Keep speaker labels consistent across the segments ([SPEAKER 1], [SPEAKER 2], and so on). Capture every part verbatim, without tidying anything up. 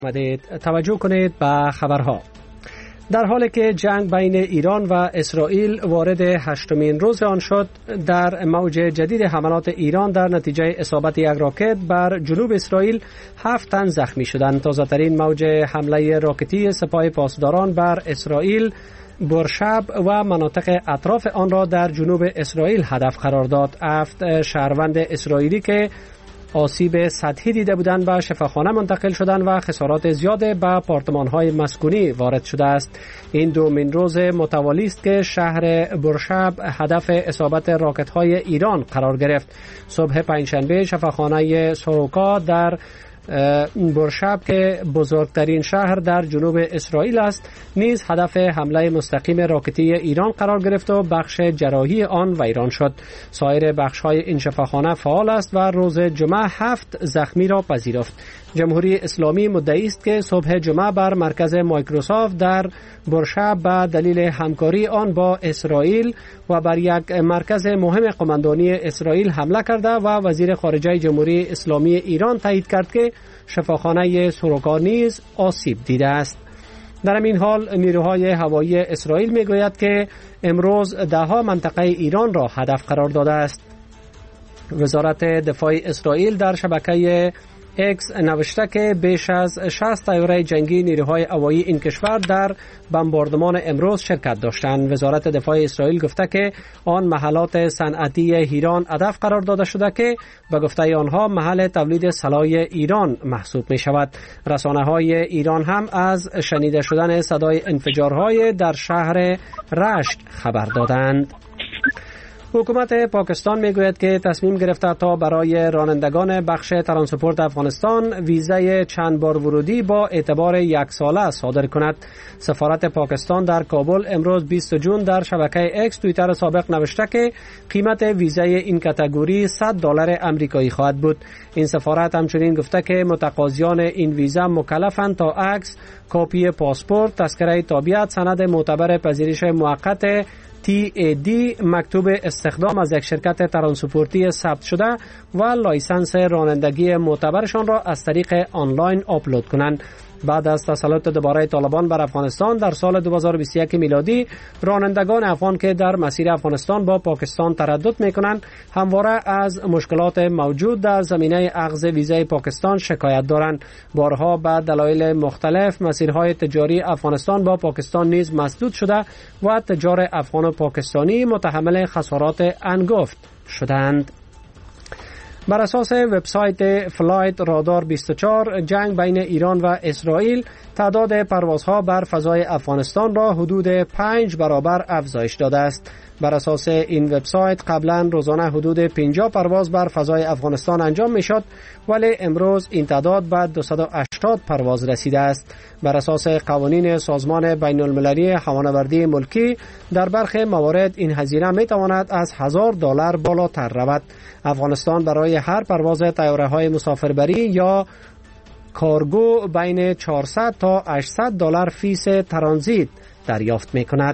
[SPEAKER 1] آمدید. توجه کنید به خبرها. در حالی که جنگ بین ایران و اسرائیل وارد هشتمین روز آن شد، در موج جدید حملات ایران در نتیجه اصابت یک راکت بر جنوب اسرائیل هفت تن زخمی شدند. تازه‌ترین موج حمله راکتی سپاه پاسداران بر اسرائیل برشب و مناطق اطراف آن را در جنوب اسرائیل هدف قرار داد. هفت شهروند اسرائیلی که آسیب سطحی دیده بودند به شفاخانه منتقل شدند و خسارات زیاد به آپارتمان‌های مسکونی وارد شده است. این دومین روز متوالی است که شهر برشب هدف اصابت راکت‌های ایران قرار گرفت. صبح پنجشنبه شفاخانه سوروکا در برشب که بزرگترین شهر در جنوب اسرائیل است نیز هدف حمله مستقیم راکتی ایران قرار گرفت و بخش جراحی آن ویران شد. سایر بخش‌های این شفاخانه فعال است و روز جمعه هفت زخمی را پذیرفت. جمهوری اسلامی مدعی است که صبح جمعه بر مرکز مایکروسافت در برشب به دلیل همکاری آن با اسرائیل و بر یک مرکز مهم قماندانی اسرائیل حمله کرده و وزیر خارجه جمهوری اسلامی ایران تایید کرد که شفاخانه سوروکا نیز آسیب دیده است. در این حال نیروهای هوایی اسرائیل میگوید که امروز دهها منطقه ایران را هدف قرار داده است. وزارت دفاع اسرائیل در شبکه اکس نوشته که بیش از شصت طیاره جنگی نیروهای هوایی این کشور در بمباردمان امروز شرکت داشتند. وزارت دفاع اسرائیل گفته که آن محلات صنعتی ایران هدف قرار داده شده که به گفته آنها محل تولید سلاح ایران محسوب می شود. رسانه های ایران هم از شنیده شدن صدای انفجارهای در شهر رشت خبر دادند. حکومت پاکستان میگوید که تصمیم گرفته تا برای رانندگان بخش ترانسپورت افغانستان ویزای چند بار ورودی با اعتبار یک ساله صادر کند. سفارت پاکستان در کابل امروز بیست جون در شبکه اکس توییتر سابق نوشته که قیمت ویزای این کاتگوری صد دلار آمریکایی خواهد بود. این سفارت همچنین گفته که متقاضیان این ویزا مکلفند تا عکس، کاپی پاسپورت، تذکره تابعیت، سند معتبر پذیرش موقت تی ای دی، مکتوب استخدام از یک شرکت ترانسپورتی ثبت شده و لایسنس رانندگی معتبرشان را از طریق آنلاین آپلود کنند. بعد از تسلط دوباره طالبان بر افغانستان در سال دو هزار و بیست و یک میلادی، رانندگان افغان که در مسیر افغانستان با پاکستان تردد میکنند همواره از مشکلات موجود در زمینه اخذ ویزای پاکستان شکایت دارند. بارها به دلایل مختلف مسیرهای تجاری افغانستان با پاکستان نیز مسدود شده و تجار افغان و پاکستانی متحمل خسارات انگفت شدند. بر اساس وبسایت فلایت رادار بیست و چهار، جنگ بین ایران و اسرائیل تعداد پروازها بر فضای افغانستان را حدود پنج برابر افزایش داده است. بر اساس این وبسایت قبلا روزانه حدود پنجاه پرواز بر فضای افغانستان انجام می شد، ولی امروز این تعداد به دویست و هشتاد پرواز رسیده است. بر اساس قوانین سازمان بین المللی هوانوردی ملکی در برخی موارد این هزینه می تواند از هزار دلار بالاتر رود. افغانستان برای هر پرواز طیاره‌های مسافربری یا کارگو بین چهارصد تا هشتصد دلار فیس ترانزیت دریافت می کند.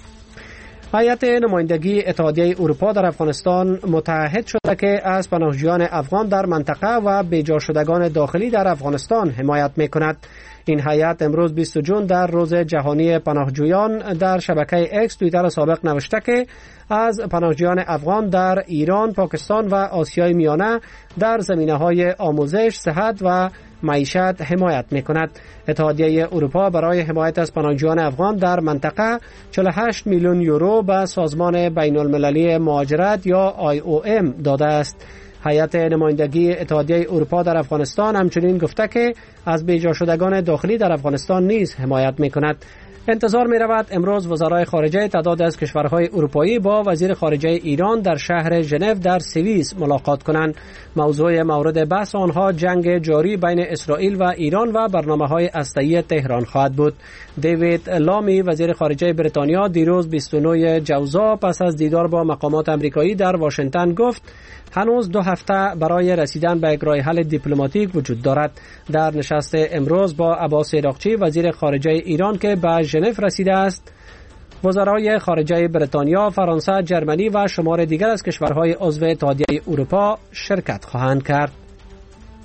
[SPEAKER 1] هیئت نمایندگی اتحادیه اروپا در افغانستان متعهد شده که از پناهجویان افغان در منطقه و بیجا شدگان داخلی در افغانستان حمایت می کند. این هیئت امروز بیست جون در روز جهانی پناهجویان در شبکه اکس توییتر سابق نوشته که از پناهجویان افغان در ایران، پاکستان و آسیای میانه در زمینه‌های آموزش، صحت و معیشت حمایت می‌کند. اتحادیه اروپا برای حمایت از پناهجویان افغان در منطقه چهل و هشت میلیون یورو به سازمان بین المللی مهاجرت یا آی او ام داده است. هیئت نمایندگی اتحادیه اروپا در افغانستان همچنین گفته که از بیجا شدگان داخلی در افغانستان نیز حمایت می‌کند. انتظار می رود امروز وزرای خارجه تعداد از کشورهای اروپایی با وزیر خارجه ایران در شهر ژنو در سوئیس ملاقات کنند. موضوع مورد بحث آنها جنگ جاری بین اسرائیل و ایران و برنامه‌های هسته‌ای تهران خواهد بود. دیوید لامی وزیر خارجه بریتانیا دیروز بیست و نه جوزا پس از دیدار با مقامات آمریکایی در واشنگتن گفت هنوز دو هفته برای رسیدن به یک راه حل دیپلماتیک وجود دارد. در نشست امروز با عباس عراقچی وزیر خارجه ایران که به ژنو رسیده است، وزرای خارجه بریتانیا، فرانسه، جرمنی و شمار دیگر از کشورهای عضو اتحادیه اروپا شرکت خواهند کرد.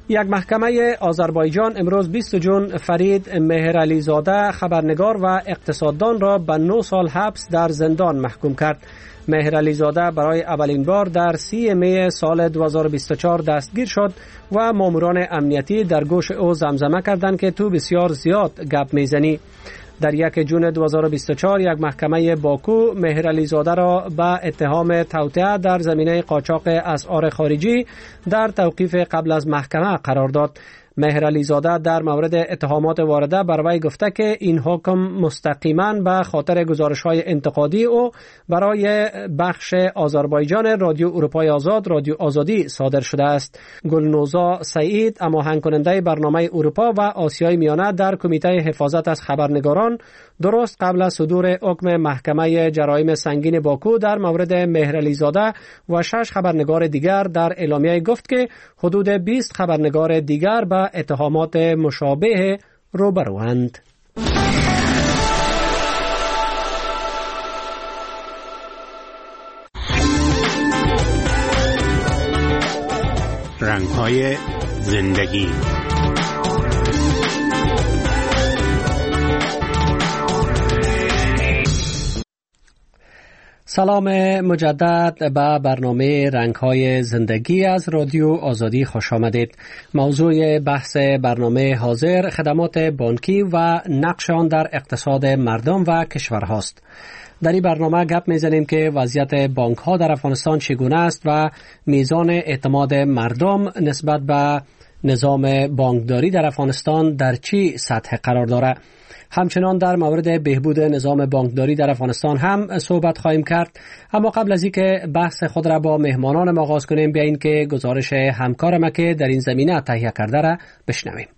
[SPEAKER 1] یک محکمه آذربایجان امروز بیست جون فرید مهرعلی زاده خبرنگار و اقتصاددان را به نه سال حبس در زندان محکوم کرد. مهرعلی زاده برای اولین بار در سی می سال دو هزار و بیست و چهار دستگیر شد و ماموران امنیتی در گوش او زمزمه کردند که تو بسیار زیاد گپ میزنی. در یک جون دو هزار و بیست و چهار یک محکمه باکو مهرعلی زاده را به اتهام توطئه در زمینه قاچاق اسعار خارجی در توقیف قبل از محکمه قرار داد. مهرعلی زاده در مورد اتهامات وارده بر وی گفته که این حکم مستقیما به خاطر گزارش‌های انتقادی او برای بخش آذربایجان رادیو اروپای آزاد رادیو آزادی صادر شده است. گلنوزا سعید هماهنگ کننده برنامه اروپا و آسیای میانه در کمیته حفاظت از خبرنگاران درست قبل از صدور حکم محکمه جرایم سنگین باکو در مورد مهرعلی زاده و شش خبرنگار دیگر در اعلامیه گفت که حدود بیست خبرنگار دیگر به اتهامات مشابه روبروند.
[SPEAKER 2] رنگ‌های زندگی.
[SPEAKER 1] سلام مجدد به برنامه رنگ‌های زندگی از رادیو آزادی خوش آمدید. موضوع بحث برنامه حاضر خدمات بانکی و نقش آن در اقتصاد مردم و کشور هاست. در این برنامه گپ میزنیم که وضعیت بانک ها در افغانستان چگونه است و میزان اعتماد مردم نسبت به نظام بانکداری در افغانستان در چی سطح قرار دارد. همچنان در مورد بهبود نظام بانکداری در افغانستان هم صحبت خواهیم کرد. اما قبل از اینکه بحث خود را با مهمانان آغاز کنیم بیاین که گزارش همکارم که در این زمینه تهیه کرده را بشنویم.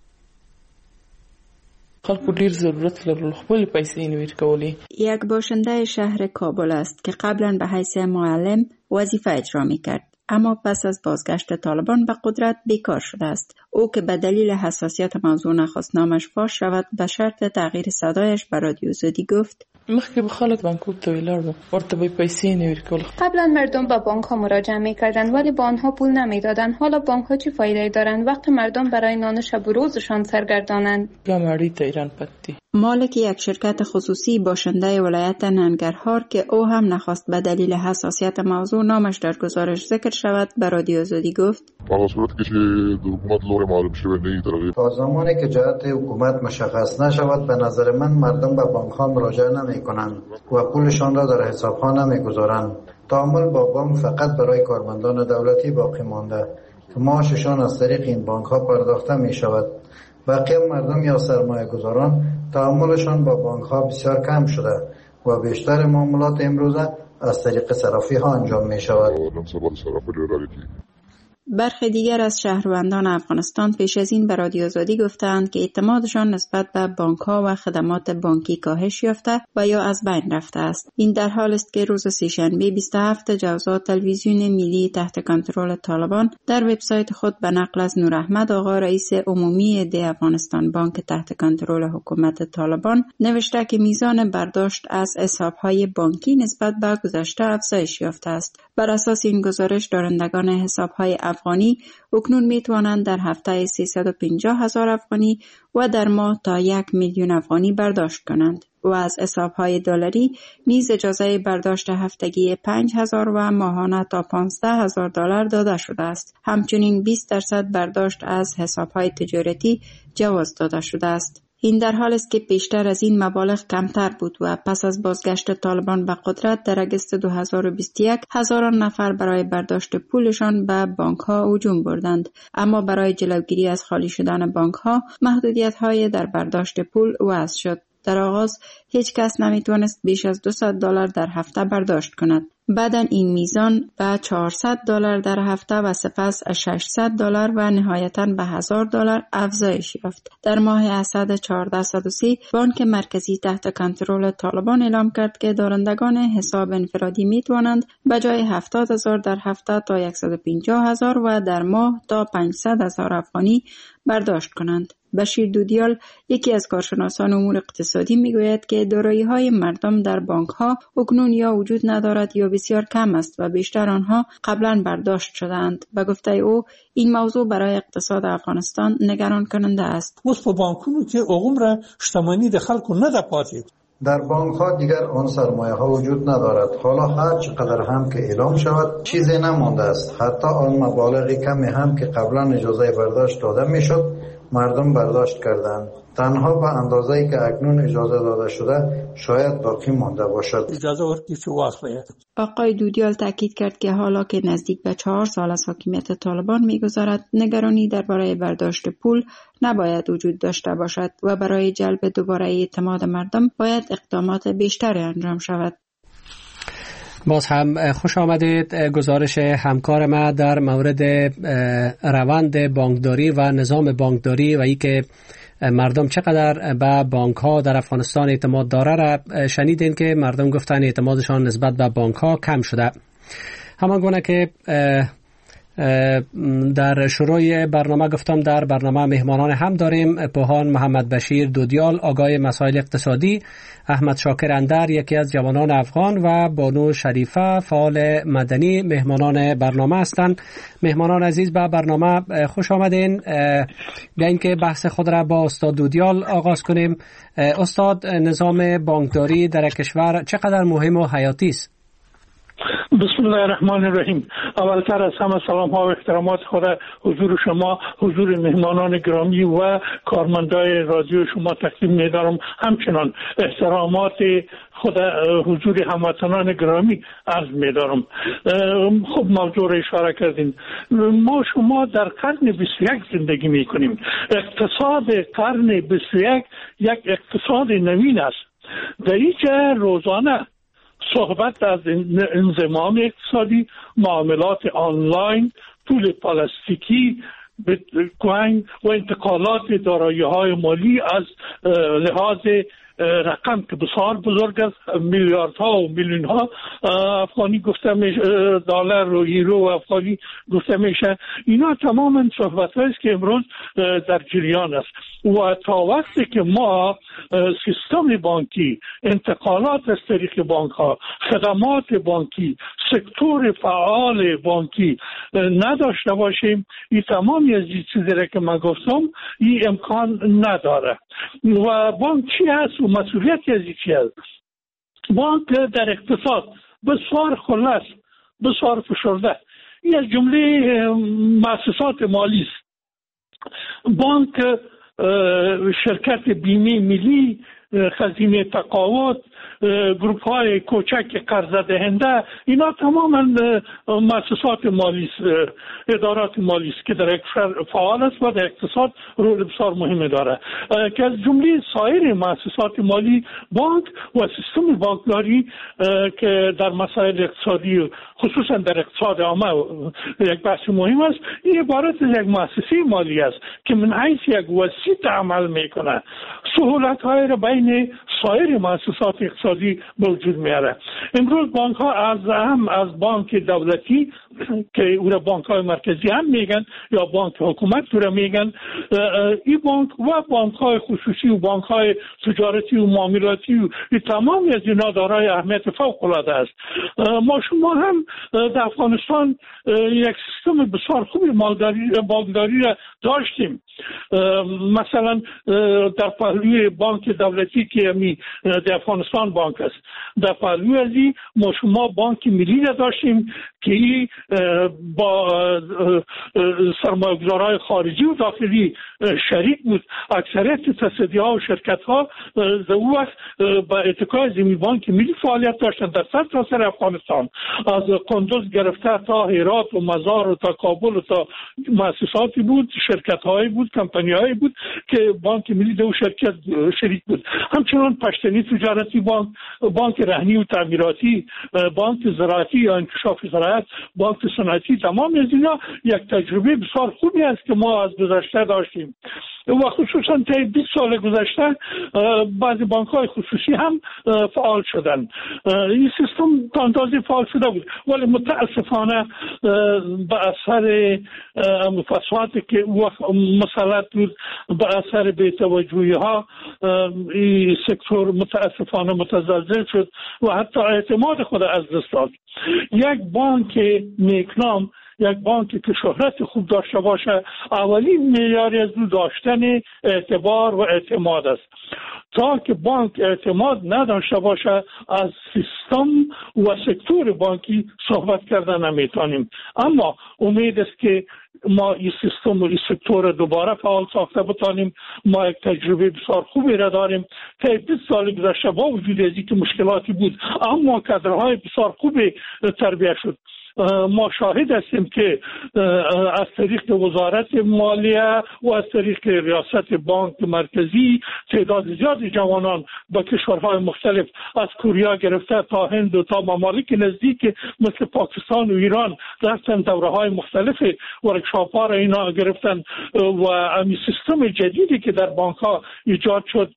[SPEAKER 3] خلکو ډیر ضرورت لرل خپل پیسې نویر کولی.
[SPEAKER 4] یک باشنده شهر کابل است که قبلا به حیث معلم وظیفه اجرا می‌کرد، اما پس از بازگشت طالبان به قدرت بیکار شده است. او که به دلیل حساسیت موضوع نخواست نامش فاش شود به شرط تغییر صدایش به رادیو آزادی گفت:
[SPEAKER 3] مخکې به خلک بانکو ته ولاړ ورته به پیسې نویر کول.
[SPEAKER 5] قبلا مردم به بانک ها مراجعه می‌کردند ولی به آنها پول نمی‌دادند. حالا بانک ها چه فایده دارند وقتی مردم برای نان شب و روزشان سرگردانند؟
[SPEAKER 3] گاماری تا ایران پتی.
[SPEAKER 4] مالک یک شرکت خصوصی باشنده ولایت ننگرهار که او هم نخواست به دلیل حساسیت موضوع نامش در گزارش ذکر شود به رادیو آزادی گفت:
[SPEAKER 6] در صورتی که حکومت لور معلوم شده نه ترغیب
[SPEAKER 7] تا زمانی که جهت حکومت مشخص نشود به نظر من مردم به بانک ها مراجعه نمی کنند و پولشان را در حساب ها نمی گذارند. تعامل با بانک فقط برای کارمندان دولتی باقی مانده که معاششان از طریق این بانک ها پرداخته می شود. بقیه مردم یا سرمایه گذاران تعاملشان با بانک ها بسیار کم شده و بیشتر معاملات امروزه از طریق صرافی ها انجام می شود.
[SPEAKER 4] برخی دیگر از شهروندان افغانستان پیش از این به رادیو آزادی گفتند که اعتمادشان نسبت به بانک‌ها و خدمات بانکی کاهش یافته و یا از بین رفته است. این در حال است که روز سه‌شنبه بیست و هفتم جوزا تلویزیون ملی تحت کنترل طالبان در وبسایت خود به نقل از نور احمد آقا رئیس عمومی ده افغانستان بانک تحت کنترل حکومت طالبان نوشته که میزان برداشت از حساب‌های بانکی نسبت به گذشته افزایش یافته است. بر اساس این گزارش دارندگان حساب‌های افغانی اکنون می توانند در هفته سیصد و پنجاه هزار افغانی و در ماه تا یک میلیون افغانی برداشت کنند و از حساب‌های دلاری نیز اجازه برداشت هفتگی پنج هزار و ماهانه تا پانزده هزار دلار داده شده است. همچنین بیست درصد برداشت از حساب‌های تجارتی جواز داده شده است. این در حال است که پیشتر از این مبالغ کمتر بود و پس از بازگشت طالبان به قدرت در اگست دو هزار و بیست و یک هزاران نفر برای برداشت پولشان به بانک ها هجوم بردند، اما برای جلوگیری از خالی شدن بانک ها محدودیت های در برداشت پول وضع شد. در آغاز هیچ کس نمیتوانست بیش از دویست دلار در هفته برداشت کند. بعداً این میزان به چهارصد دلار در هفته و سپس ششصد دلار و نهایتاً به هزار دلار افزایش یافت. در ماه اسد چهارصد و سی بانک مرکزی تحت کنترل طالبان اعلام کرد که دارندگان حساب انفرادی میتوانند به جای هفتاد هزار در هفته تا صد و پنجاه هزار و در ماه تا پانصد هزار افغانی برداشت کنند. بشیر دودیال یکی از کارشناسان امور اقتصادی میگوید که دارایی‌های مردم در بانک‌ها اکنون یا وجود ندارد یا بسیار کم است و بیشتر آنها قبلا برداشت شدند. به گفته او این موضوع برای اقتصاد افغانستان نگران کننده است.
[SPEAKER 8] اوس په بانکونو کې عمره شتمنی د خلکو نه ده پاتې.
[SPEAKER 7] در بانک ها دیگر آن سرمایه ها وجود ندارد. حالا هر چقدر هم که اعلام شود چیزی نمانده است. حتی آن مبالغ کمی هم که قبلا اجازه برداشت داده میشد مردم برداشت کردند. تنها به اندازه‌ای که اکنون اجازه داده شده شاید باقی مانده باشد.
[SPEAKER 8] اجازه ورکړي چې واخلي.
[SPEAKER 4] آقای دودیال تاکید کرد که حالا که نزدیک به چهار سال از حاکمیت طالبان می‌گذرد نگرانی درباره برداشت پول نباید وجود داشته باشد و برای جلب دوباره اعتماد مردم باید اقدامات بیشتری انجام شود.
[SPEAKER 1] باز هم خوش آمدید. گزارش همکار ما در مورد روند بانکداری و نظام بانکداری و ای که مردم چقدر به بانک ها در افغانستان اعتماد داره را شنیدین که مردم گفتن اعتمادشان نسبت به بانک ها کم شده. همان گونه که در شروع برنامه گفتم در برنامه مهمانان هم داریم. پوهان محمد بشیر دودیال آگاه مسائل اقتصادی، احمد شاکر اندر یکی از جوانان افغان و بانو شریفه فعال مدنی مهمانان برنامه هستند. مهمانان عزیز به برنامه خوش آمدین. بیاین که بحث خود را با استاد دودیال آغاز کنیم. استاد، نظام بانکداری در کشور چقدر مهم و حیاتی است؟
[SPEAKER 9] بسم الله الرحمن الرحیم. اولتر از همه سلام ها و احترامات خود حضور شما، حضور مهمانان گرامی و کارمندای رادیو شما تقدیم می‌دارم. همچنان احترامات خود حضور هموطنان گرامی عرض می‌دارم. خب موضوع را اشاره کردین. ما شما در قرن بیست و یک زندگی می‌کنیم. اقتصاد قرن بیست و یک یک اقتصاد نوین است. در اینجا روزانه صحبت از انضمام اقتصادی، معاملات آنلاین، پول پلاستیکی، بیت‌کوین و انتقالات دارایی‌های مالی از لحاظ رقم که بسیار بزرگ است، میلیاردها و میلیون ها افغانی گفته میشه، دلار و یورو و افغانی گفته میشه. اینا تماما صحبت است که امروز در جریان است و تا وقتی که ما سیستم بانکی، انتقالات از طریق بانک ها، خدمات بانکی، سکتور فعال بانکی نداشته باشیم، این تمامی از این چیزی را که من گفتم این امکان نداره. و بانک چی هست و مسئولیتی از این چی هست؟ بانک در اقتصاد بسیار خلاص، بسیار فشرده. این از جمله مؤسسات مالی است. بانک شرکت بیمه ملی، خزینه تقاعد، گروپ های کوچک قرض دهنده، اینا تماما مؤسسات مالی است، ادارات مالی است که در فعال است و در اقتصاد رول بسیار مهم داره. که از جمله سایر مؤسسات مالی بانک و سیستم بانکداری که در مسائل اقتصادی خصوصا در اقتصاد عامه یک بحث مهم است، این عبارت از یک مؤسسه مالی است که من حیث یک وسیط عمل میکنه، سهولت های را بین سایر مؤسسات اقتصادی به وجود میاره. امروز بانک ها از هم از بانک دولتی که او را بانک های مرکزی هم میگن یا بانک حکومت او را میگن، این بانک و بانک های خصوصی و بانک های تجارتی و معاملاتی و تمامی از اینا دارای اهمیت فوق العاده است. ما شما هم در افغانستان یک سیستم بسیار خوبی بانکداری را داشتیم. مثلا در پهلوی بانک دولتی که می در افغانستان بانک است، در پهلوی از این ما شما بانک ملی را داشتیم که با سرمایه‌گذارهای خارجی و داخلی شریک بود. اکثریت تصدی‌ها و شرکت‌ها در اون وقت با اتکای زمین بانک ملی فعالیت داشتند در سر تا سر افغانستان، از قندوز گرفته تا هرات و مزار و تا کابل و تا مؤسساتی بود، شرکت‌هایی بود، کمپانی‌هایی بود که بانک ملی در اون شرکت شریک بود. همچنان پشتنی تجارتی بانک، بانک رهنی و تعمیراتی، بانک زراعتی یا انکشاف زراعت، بانک صنعتی، تمام از اینا یک تجربه بسیار خوبی است که ما از گذشته داشتیم. و خصوصا طی بیست سال گذشته بعضی بانک های خصوصی هم فعال شدن. این سیستم تا اندازه فعال شده بود، ولی متاسفانه به اثر فسادی که وقت مسلط بود، به اثر بی‌توجهی ها، این سکتور متاسفانه متزلزل شد و حتی اعتماد خود از دست داد. یک بانک نیکنام، یک بانکی که شهرت خوب داشته باشه، اولین معیاری از او داشتن اعتبار و اعتماد است. تا که بانک اعتماد نداشته باشه، از سیستم و سکتور بانکی صحبت کردن نمیتونیم. اما امید است که ما این سیستم و این سکتور دوباره فعال ساخته بتانیم. ما یک تجربه بسیار خوبی را داریم. طی بیست سال گذشته با وجود از اینکه مشکلاتی بود، اما کادرهای بسیار خوبی تربیت شد. ما شاهد هستیم که از طریق وزارت مالیه و از طریق ریاست بانک مرکزی تعداد زیادی جوانان با کشورهای مختلف از کوریا گرفته تا هند و تا ممالک نزدیک مثل پاکستان و ایران رفتن دوره های مختلف ورکشاپ ها را اینا گرفتن و امی سیستم جدیدی که در بانک ها ایجاد شد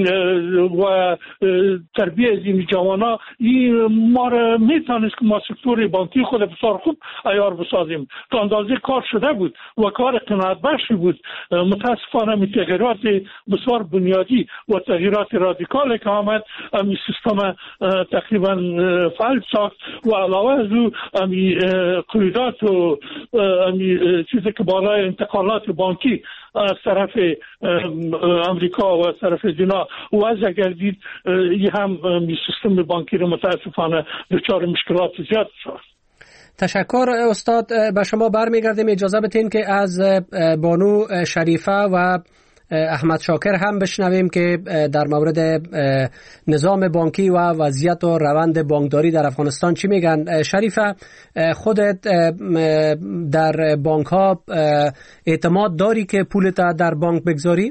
[SPEAKER 9] و تربیت از این جوانا این ما را میتونست که ما سکتور بانکی خود بسیار خوب عیار بسازیم. تا اندازه کار شده بود و کار قناعت بخشی بود. متاسفانه می تغییرات بسیار بنیادی و تغییرات رادیکال که آمد امی سیستم تقریبا فعال ساخت و علاوه از او امی قیودات و امی چیزی که بالای انتقالات بانکی از طرف امریکا و از طرف دینا وضع گردید، این هم سیستم بانکی رو متاسفانه دچار مشکلات زیاد شد.
[SPEAKER 1] تشکر استاد. به شما برمیگردیم. اجازه بدین که از بانو شریفه و احمد شاکر هم بشنویم که در مورد نظام بانکی و وضعیت و روند بانکداری در افغانستان چی میگن. شریفه، خودت در بانک ها اعتماد داری که پولت در بانک بگذاری؟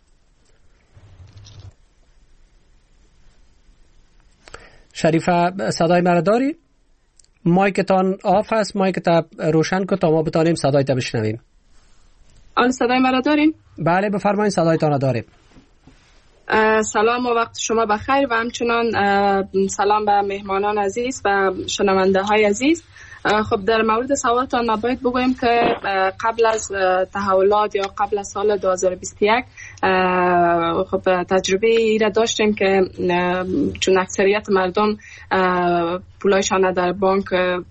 [SPEAKER 1] شریفه صدای مرا داری؟ مایکتان آف هست، مایکت روشن کن تا ما بتانیم صدایت بشنویم.
[SPEAKER 10] آن صدای مرا داریم؟
[SPEAKER 1] بله بفرمایید، صدایتان داریم.
[SPEAKER 10] سلام و وقت شما بخیر و همچنان سلام به مهمانان عزیز و شنونده های عزیز. خب در مورد سوالتان ما باید بگویم که قبل از تحولات یا قبل از سال دو هزار و بیست و یک خب تجربه ای را داشتیم که چون اکثریت مردم پولایشان در بانک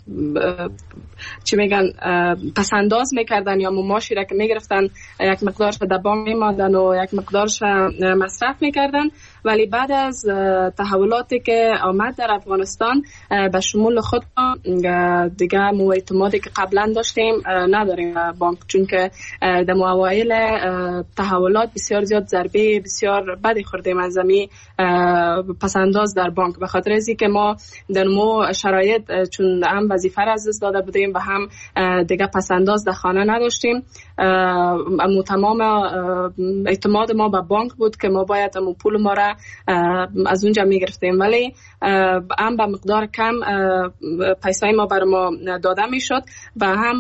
[SPEAKER 10] چی میگن پسنداز میکردن یا مماشی را که میگرفتن یک مقدارش در بانک میماندن و یک مقدارش مصرف میکردن، ولی بعد از تحولاتی که آمد در افغانستان به شمول خود دیگه مو اعتمادی که قبلا داشتیم نداریم بانک، چون که در اوایل تحولات بسیار زیاد ضربه بسیار بدی خوردیم از زمین پسنداز در بانک، به خاطر از اینکه ما در مو شرایط چون هم وظیفه را از دست داده بودیم و هم دیگه پسنداز در خانه نداشتیم. امو تمام اعتماد ما به بانک بود که ما باید امو پول ما را از اونجا میگرفتیم، ولی هم به مقدار کم پیسای ما بر ما داده میشد و هم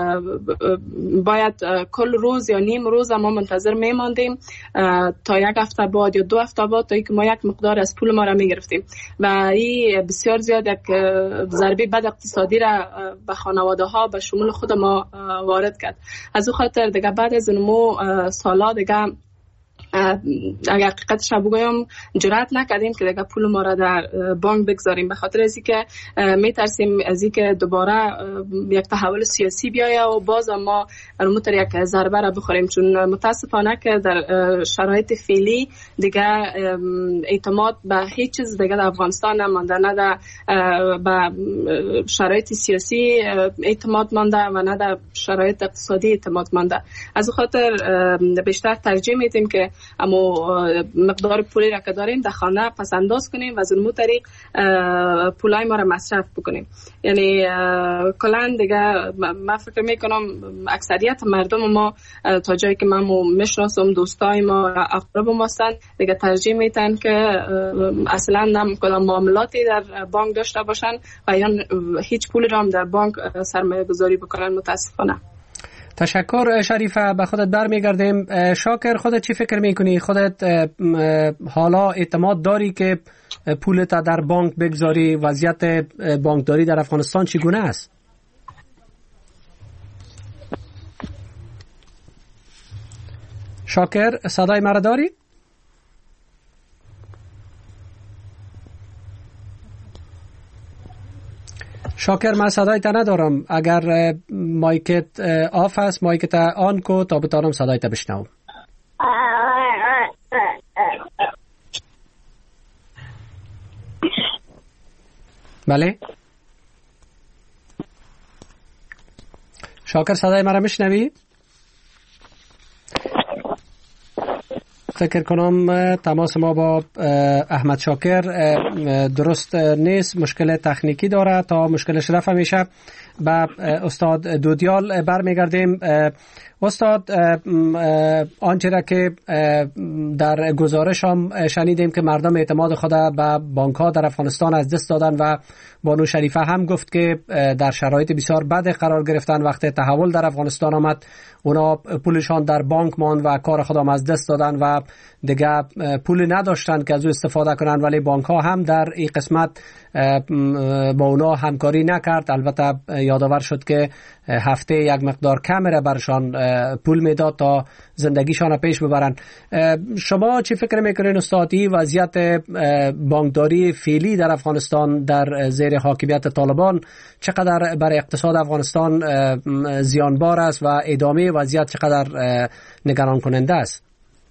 [SPEAKER 10] باید کل روز یا نیم روز ما منتظر میماندیم تا یک هفته بعد یا دو هفته بعد تا اینکه ما یک مقدار از پول ما را میگرفتیم و این بسیار زیاد یک ضربه بد اقتصادی را به خانواده ها به شمول خود ما وارد کرد. از اون خاطر دیگه بعد از نمو سالا دیگه اگر حقیقتش را بگویم جرأت نکردیم که دیگه پول ما را در بانک بگذاریم، به خاطر از اینکه میترسیم از اینکه دوباره یک تحول سیاسی بیایه و باز ما رومتر یک ضربه را بخوریم، چون متاسفانه که در شرایط فعلی دیگه اعتماد به هیچ چیز دیگه در افغانستان نمانده، نه در به شرایط سیاسی اعتماد مانده و نه در شرایط اقتصادی اعتماد مانده. از خاطر بیشتر ترجیح میدیم که اما مقدار پولی را که داریم در خانه پس انداز کنیم و از اون طریق پولای ما را مصرف بکنیم. یعنی کلا دیگه من فکر میکنم اکثریت مردم ما تا جایی که من میشناسم دوستای ما اقرب ما هستن دیگه ترجیح میدن که اصلا نم کدام معاملاتی در بانک داشته باشن و یا هیچ پولی را هم در بانک سرمایه گذاری بکنن. متاسفانه.
[SPEAKER 1] تشکر شریفه. به خودت برمیگردیم. شاکر، خودت چی فکر میکنی؟ خودت حالا اعتماد داری که پولت در بانک بگذاری؟ وضعیت بانکداری در افغانستان چگونه است؟ شاکر، صدای مرا داری؟ شاکر، من صدایت ندارم. اگر مایکت آف است مایکت آن کو تا بتانم صدایت بشنوم. بله شاکر، صدای مرا میشنوی؟ فکر کنم تماس ما با احمد شاکر درست نیست، مشکل تکنیکی داره. تا مشکلش رفع میشه به استاد دودیال برمیگردیم. استاد، آنچه را که در گزارش هم شنیدیم که مردم اعتماد خود به بانک ها در افغانستان از دست دادن و بانو شریفه هم گفت که در شرایط بسیار بد قرار گرفتن. وقتی تحول در افغانستان آمد اونا پولشان در بانک ماند و کار خودم از دست دادن و دیگه پول نداشتن که از او استفاده کنن، ولی بانک ها هم در این قسمت با اونا همکاری نکرد. البته یادآور شد که هفته یک مقدار کم را برشان پول میداد تا زندگیشان پیش ببرن. شما چی فکر میکنین استادی وضعیت بانکداری فعلی در افغانستان در زیر حاکمیت طالبان چقدر برای اقتصاد افغانستان زیانبار است و ادامه وضعیت چقدر نگران کننده است؟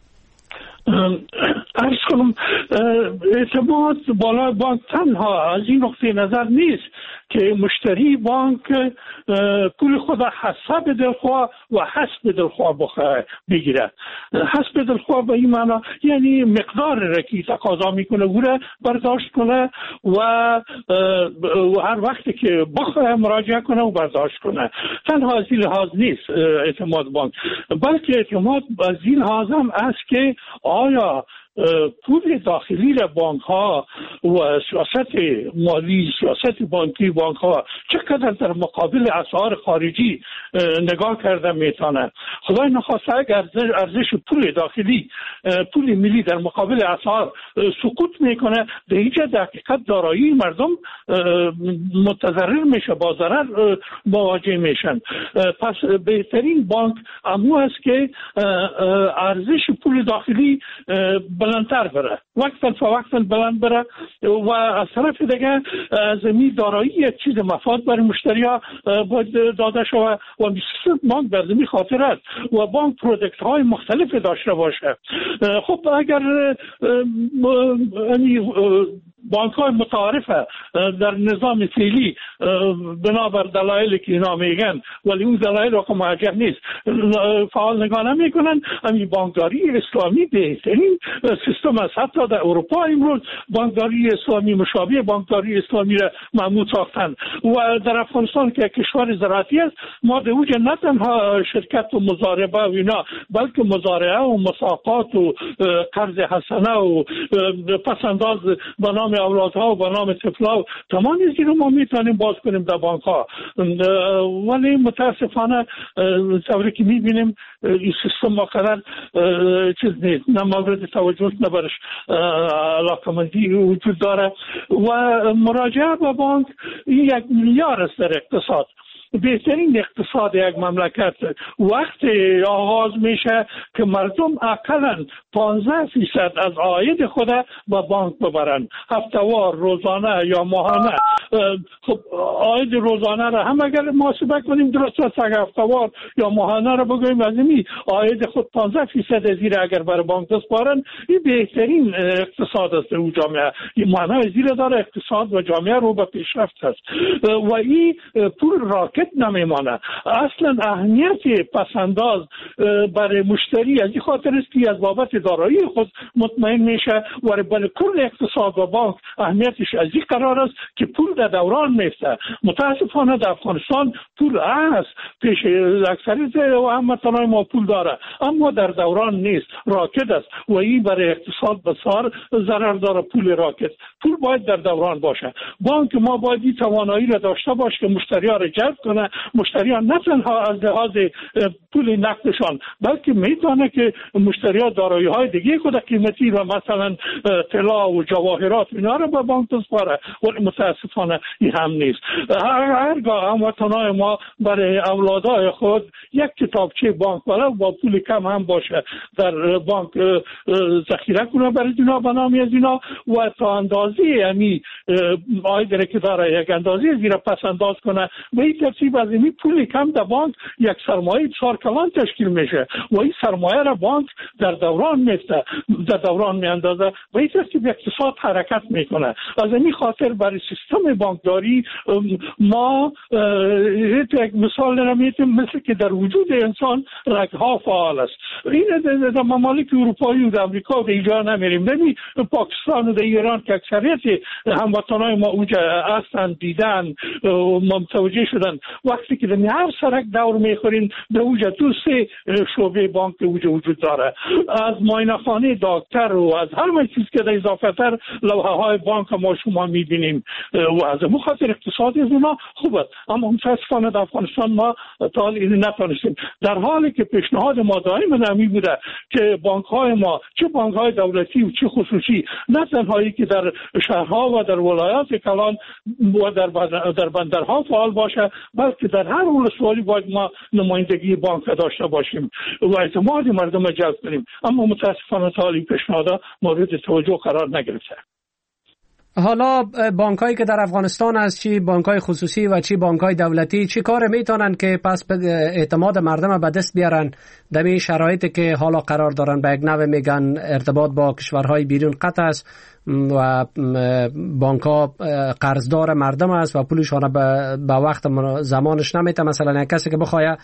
[SPEAKER 9] عرض کنم اعتماد بالای بانک تنها از این نقطه نظر نیست که مشتری بانک پول خود حسب دلخواه و حسب دلخواه بگیره. حسب دلخواه به این معنا یعنی مقدار را که تقاضا میکنه او را برداشت کنه و هر وقتی که بخواه مراجعه کنه و برداشت کنه. تنها از این لحاظ نیست اعتماد بانک، بلکه اعتماد از این لحاظ هم است که آیا پول داخلی را بانک ها و سیاست مالی، سیاست بانکی بانک ها چقدر در مقابل اسعار خارجی نگاه کرده میتونه. خدای نخواسته اگر ارزش پول داخلی، پول ملی در مقابل اسعار سقوط میکنه، در اینجا در حقیقت دارایی مردم متضرر میشه، با ضرر مواجه میشن. پس بهترین بانک امو است که ارزش پول داخلی بلندتر بره، وقتا فوقتا بلند بره و از طرف دیگه زمین دارایی یک چیز مفاد برای مشتری ها باید داده شود و بانک در زمین خاطر است و بانک پرودکت های مختلف داشته باشه. خب اگر بانک های متعارفه در نظام فعلی بنابر دلایلی که اینا میگن، ولی اون دلایل رو موجه نیست، فعال نگاه نمیکنن. همین بانکداری اسلامی بهترین سیستم است. حتی در اروپا امروز بانکداری اسلامی مشابه بانکداری اسلامی را معمول ساختن و در افغانستان که کشور زراعتی است ما در اوج نه تنها شرکت و مزاربه و اینا، بلکه مزارعه و مساقات و قرض حسنه و پسنداز به نام اولادها و به نام طفلها و تمام این رو ما میتونیم باز کنیم در بانک ها. ولی متاسفانه طوری که میبینیم این سیستم مقرر چیز نیست، نه مورد توجه نه برش علاقمندی وجود داره و مراجعه به بانک یک میلیارد است در اقتصاد. بهترین اقتصاد یک مملکت وقتی آغاز میشه که مردم اقلاً پانزده فیصد از عاید خود به بانک ببرن، هفتهوار، روزانه یا ماهانه. خب عاید روزانه را هم اگر محاسبه کنیم درست است، اگر هفتهوار یا ماهانه را بگوییم از این عاید خود پانزده فیصد از این اگر بر بانک بسپارن، این بهترین اقتصاد است او جامعه. این معنی زیر داره اقتصاد و جامعه رو به پیشرفت است و این پول راکت نمیمانه. اصلا اهمیت پسنداز برای مشتری از این خاطر است که از بابت دارایی خود مطمئن میشه و برای کل اقتصاد و بانک اهمیتش از این قرار است که پول در در دوران میفته. متاسفانه در افغانستان پول است، پیش اکثریت هموطنان ما پول داره اما در دوران نیست، راکد است و این برای اقتصاد بسیار ضرر داره. پول راکد، پول باید در دوران باشه. بانک ما باید این توانایی را داشته باشه که مشتریان را جلب کنه. مشتریان نه تنها از لحاظ پول نقدشان بلکه میتونه که مشتریان دارایی های دیگه خود قیمتی و مثلا طلا و جواهرات اینا را به بانک بسپاره، ولی متاسفانه این هم نیست. هرگاه هموطنان ما برای اولادای خود یک کتابچه بانک والا با پول کم هم باشه در بانک ذخیره کنه برای اینا به نام از اینا و تا اندازه امی آیدره که داره یک اندازه زیر پس انداز کنه و این ترتیب از این پول کم در بانک یک سرمایه بسیار کلان تشکیل میشه و این سرمایه را بانک در دوران میفته، در دوران میاندازه و این ترتیب اقتصاد حرکت میکنه. از این خاطر برای سیستم بانکداری ما یک مثال نمیتیم مثل که در وجود انسان رگها فعال است. این در ممالک اروپایی و در امریکا و اینجا نمیریم، نمی پاکستان و در ایران که اکثریت هموطنان ما اونجا هستند دیدن و متوجه شدن. وقتی که در هر سرک دور میخورین در اونجا دو سه شعبه بانک اونجا وجود داره، از معاینه خانه دکتر و از هر چیز که در اضافه تر لوحه های بانک ما شما میبینیم و از مخاطر اقتصادی از اونا خوب است. اما متاسفانه در افغانستان ما تا این نتونستیم، در حالی که پیشنهاد ما دائما نمی بوده که بانک های ما چه بانک های دولتی و چه خصوصی نه تنهایی که در شهرها و در ولایات کلان و در در بندرها فعال باشه بلکه در هر ولسوالی باید ما نمایندگی بانک داشته باشیم و اعتماد مردم جلب کنیم. اما متاسفانه تا این پیشنهاد مورد توجه قرار نگرفته.
[SPEAKER 1] حالا بانکایی که در افغانستان هست، چی بانکای خصوصی و چی بانکای دولتی، چی کار میتونن که پس اعتماد مردم به دست بیارن در این شرایطی که حالا قرار دارن؟ به یک نوع میگن ارتباط با کشورهای بیرون قطع است و بانک‌ها قرضدار مردم است و پولشان به وقت زمانش نمیته. مثلا یک کسی که بخواد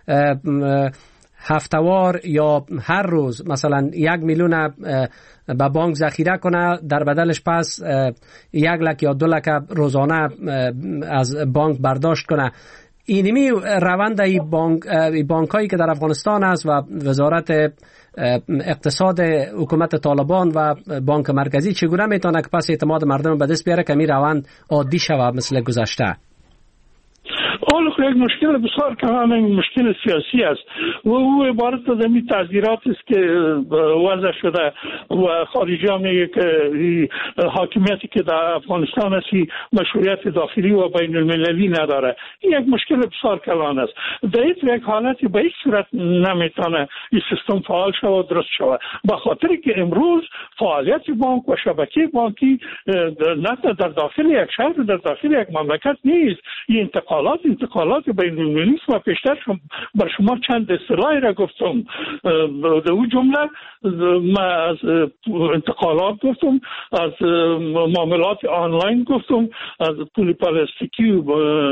[SPEAKER 1] هفتوار یا هر روز مثلا یک میلیون به بانک ذخیره کنه، در بدلش پس یک لک یا دو لک روزانه از بانک برداشت کنه. اینمی روند ای بانک ای بانکایی که در افغانستان است و وزارت اقتصاد حکومت طالبان و بانک مرکزی چگونه میتونه که پس اعتماد مردم به دست بیاره که می روند عادی شود مثل گذشته؟
[SPEAKER 9] حالا یک مشکل بسیار کلان مشکل سیاسی است و او عبارت از این تعذیرات است که وضع شده و خارجی ها میگه که حاکمیتی که در افغانستان است مشروعیت داخلی و بین المللی نداره. این یک مشکل بسیار کلان است. در یک حالتی به این صورت نمیتونه این سیستم فعال شود و درست شود، به خاطر که امروز فعالیت بانک و شبکه بانکی نه در داخل یک شهر در داخل یک مملکت نیست. این انتقالات انتقالات بین المللی و پیشتر بر شما چند اصطلاحی را گفتم. در اون جمله ما از انتقالات گفتم، از معاملات آنلاین گفتم، از پول پلاستیکی و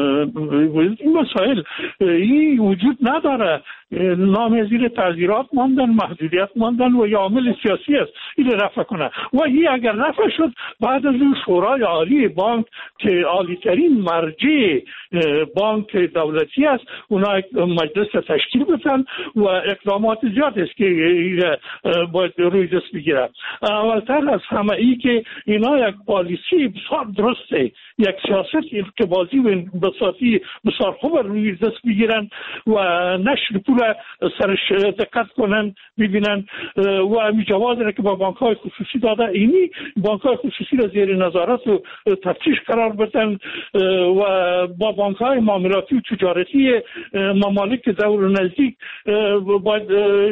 [SPEAKER 9] این مسائل این وجود نداره. نام زیر تعذیرات ماندن، محدودیت ماندن و یا عامل سیاسی است این رفع کنه و این اگر رفع شد بعد از اون شورای عالی بانک که عالی ترین مرجع بانک دولتی است اونا مجلس تشکیل بتن و اقدامات زیاد است که باید روی دست بگیرد. اولتر از همه ای که اینا یک پالیسی بسیار درسته، یک سیاست ارتباطی و انبساطی بسیار خوب روی دست بگیرن و نشر پول سرش دقت کنن ببینن و امی جواز را که با بانک های خصوصی داده اینی بانک های خصوصی را زیر نظارت و تفتیش قرار بدن و با بانک های معاملاتی و تجارتی ممالک دور نزدیک باید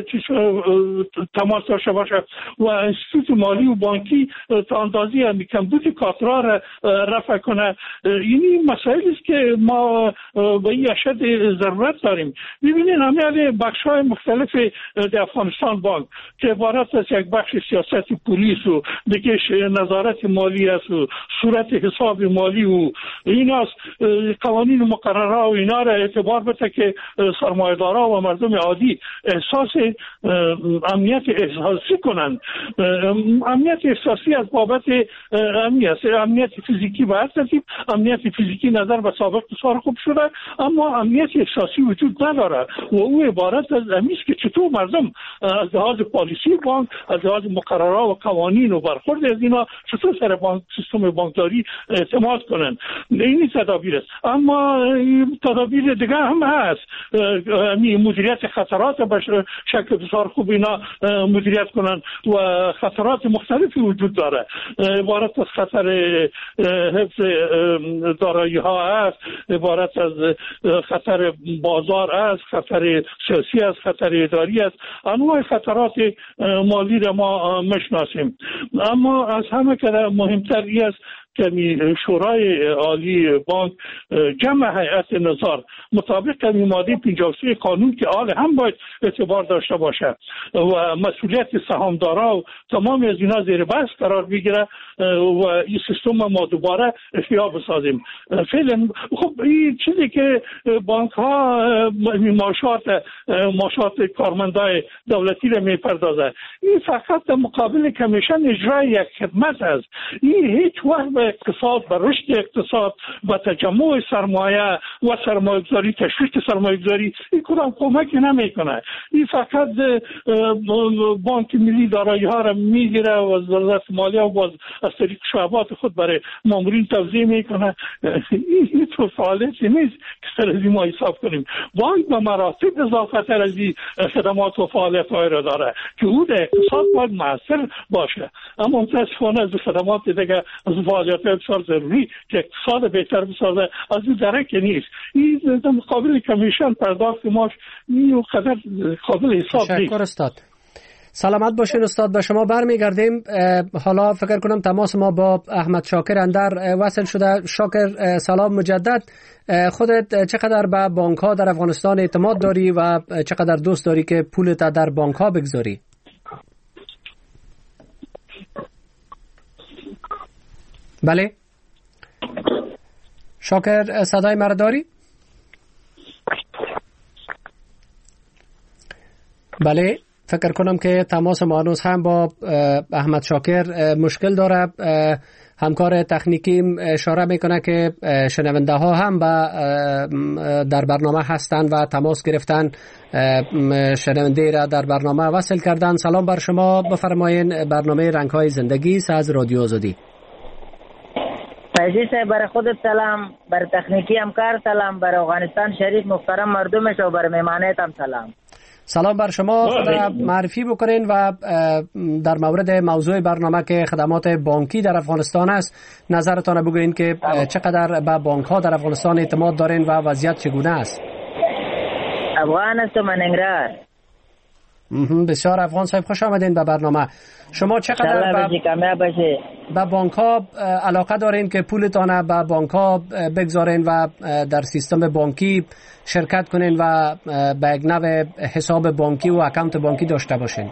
[SPEAKER 9] تماس داشته باشه و انستیتوت مالی و بانکی تا اندازه همی کمبود کاترا را رفع کنه. اینی مسائل است که ما به این اشد ضرورت داریم. ببینید همه بخش های مختلف در افغانستان بانک که عبارت از یک بخش سیاست پولیس و دیگه نظارت مالی است و صورت حساب مالی و ایناست قوانین مقررات و اینا را اعتبار بده که سرمایه‌دارا و مردم عادی احساس امنیت احساسی کنند. امنیت احساسی از بابت امنیت امنیت فیزیکی به هر ترتیب امنیت فیزیکی نظر به سابق بسیار خوب شده، اما امنیت احساسی وجود نداره و او عبارت از امیست که چطور مردم از لحاظ پالیسی بانک، از لحاظ مقررات و قوانین و برخورد از اینا چطور سر بانک سیستم بانکداری اعتماد کنند. این تدابیر است، اما تدابیر دیگه هم هست. مدیریت خطرات به شکل بسیار خوب اینا مدیریت کنند و خطرات مختلفی وجود داره. عبارت از خطر حفظ دارایی ها است، عبارت از خطر بازار است، خطر سیاسی است، خطر اداری است. انواع خطرات مالی را ما مشناسیم، اما از همه که مهمتر است که شورای عالی بانک جمع هیئت نظار مطابق ماده پنجاه و سه قانون که آل هم باید اعتبار داشته باشه و مسئولیت سهامدارا و تمام از اینا زیر بحث قرار بگیره و این سیستم ما دوباره احیا بسازیم. فعلا خب این چیزی که بانک ها معاشات معاشات کارمندای دولتی را میپردازه، این فقط مقابل کمیشن اجرای یک خدمت است. این هیچ وقت به اقتصاد، به رشد اقتصاد، به تجمع سرمایه و سرمایه‌گذاری، تشویق سرمایه‌گذاری این کدام کمکی نمیکنه. این فقط بانک ملی دارایی ها را میگیره و وزارت مالیه و باز از طریق شعبات خود برای مامورین توزیع میکنه. این تو فعالیتی نیست که سر از ما حساب کنیم. بانک به مراتب اضافه تر از این خدمات و فعالیت های را داره که او در اقتصاد باید مؤثر باشه، اما متاسفانه از خدمات دیگه از فعالیت های بسیار ضروری که اقتصاد بهتر بسازه از این درک نیست. این در مقابل کمیشن پرداخت ماش این قدر قابل حساب نیست.
[SPEAKER 1] تشکر استاد. سلامت باشین استاد. به شما برمیگردیم. حالا فکر کنم تماس ما با احمد شاکر اندر وصل شده. شاکر سلام مجدد. خودت چقدر به بانک ها در افغانستان اعتماد داری و چقدر دوست داری که پولت در بانک ها بگذاری؟ بله شاکر صدای مرا داری؟ بله فکر کنم که تماس ما هنوز هم با احمد شاکر مشکل داره. همکار تکنیکی اشاره میکنه که شنونده ها هم با در برنامه هستند و تماس گرفتن شنونده را در برنامه وصل کردن. سلام بر شما، بفرمایین. برنامه رنگ های زندگی از رادیو آزادی.
[SPEAKER 11] فیضی صاحب برای خودت سلام، برای تکنیکی همکار سلام، برای افغانستان شریف محترم مردمش و برای مهمانیت هم سلام.
[SPEAKER 1] سلام بر شما. خود معرفی بکنین و در مورد موضوع برنامه که خدمات بانکی در افغانستان است نظرتان بگوین که چقدر به بانک ها در افغانستان اعتماد دارین و وضعیت چگونه است؟
[SPEAKER 11] افغان است و مننگرار.
[SPEAKER 1] بسیار افغان صاحب خوش آمدین به برنامه. شما چقدر به بانک ها علاقه دارین که پولتان به بانک ها بگذارین و در سیستم بانکی شرکت کنین و به یک نوع حساب بانکی و اکانت بانکی داشته باشین؟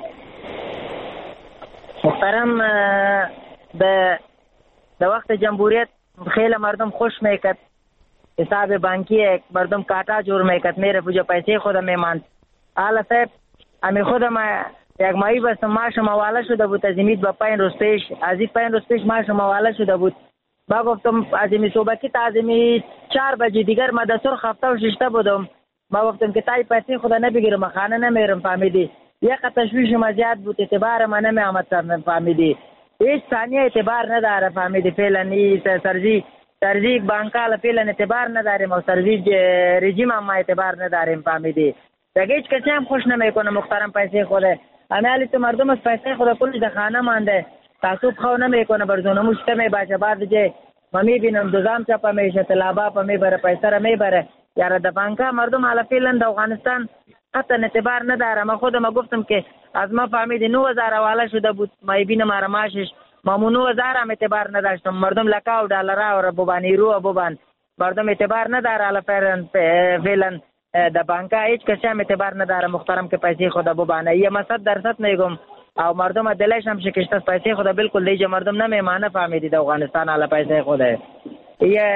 [SPEAKER 11] محترم به در وقت جمهوریت خیلی مردم خوش میکرد، حساب بانکی مردم کاتا جور میکرد، میره پوجا پیسه خودم میماند. حالا صاحب امی خودم یک ماهی بس معاشم حواله شده بود از امید به پنج روز پیش، از این پنج روز پیش معاشم حواله شده بود. با گفتم از امی صبحی تا از امی چهار بجه دیگر ما در سرخ هفته و ششته بودم. ما گفتم که تای پیسه خدا نبگیرم، خانه نمیرم، فهمیدی؟ یک تشویش ما زیاد بود، اعتبار ما نمی آمد سر، فهمیدی؟ هیچ ثانیه اعتبار نداره، فهمیدی؟ فعلا این سرزی سرزی بانکال فعلا اعتبار نداریم و سرزی رژیم هم ما اعتبار نداریم، فهمیدی؟ دیگه هیچ کسی هم خوش نمیکنه محترم پیسه خوده. امیالی تو مردم از پیسه خود کلش در خانه مانده، تعصب خو نمیکنه، برزونه مشته میباشه. بعد جه ما میبینم دوزام چپا میشه، طلابا پا میبره، پیسه را میبره. یاره در بانکا مردم حالا فعلا در افغانستان حتی اعتبار نداره. ما خودم گفتم که از ما فهمیدی نو هزار حواله شده بود، ما بینم ما ماشش ما نو هزار هم اعتبار نداشتم. مردم لکاو دلارا و بوبان ایرو بوبان مردم اعتبار نداره. حالا فعلا فعلا در بانکا هیچ کسی هم اعتبار نداره محترم که پیسه خدا ببانه. یه ما صد درصد میگم او مردم دلش هم شکسته است، پیسه خدا بالکل دیگه مردم نمیمانه، فهمیدی در افغانستان حالا پیسه خدا یه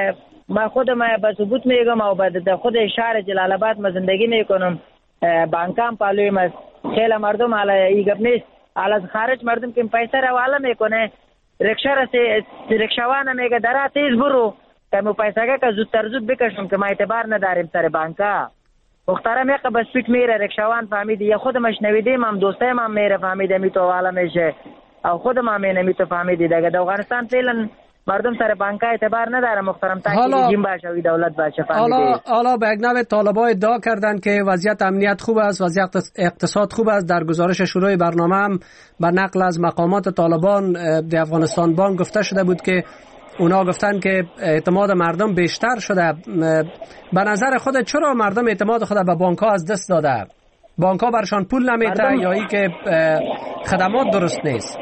[SPEAKER 11] ما خودم به ثبوت میگم و به خود شهر جلال آباد ما زندگی میکنم، بانکام پالویم است، خیلی مردم حالا این گپ نیست، حالا از خارج مردم که پیسه رو حواله میکنه، رکشا را رکشاوانه میگه درا تیز برو که مو پیسه که زودتر زود بکشم که ما اعتبار نداریم سر بانکا. محترم یک بس پیک میره رکشاوان فهمیدی، یا خودمش نویدیم هم دوستایم هم میره فهمیده می تو حواله میشه او خودم هم نمی تو فهمیدی دیگه. در افغانستان فعلا مردم سر بانکا اعتبار نداره محترم، تا که رژیم باشه و دولت باشه فهمیدی.
[SPEAKER 1] حالا حالا به اگناب طالبان ادعا کردن که وضعیت امنیت خوب است، وضعیت اقتصاد خوب است. در گزارش شروع برنامه هم به نقل از مقامات طالبان در افغانستان بانک گفته شده بود که اونا گفتن که اعتماد مردم بیشتر شده. به نظر خودت چرا مردم اعتماد خود به بانک ها از دست داده؟ بانک ها برشان پول نمیده یا ای که خدمات درست نیست؟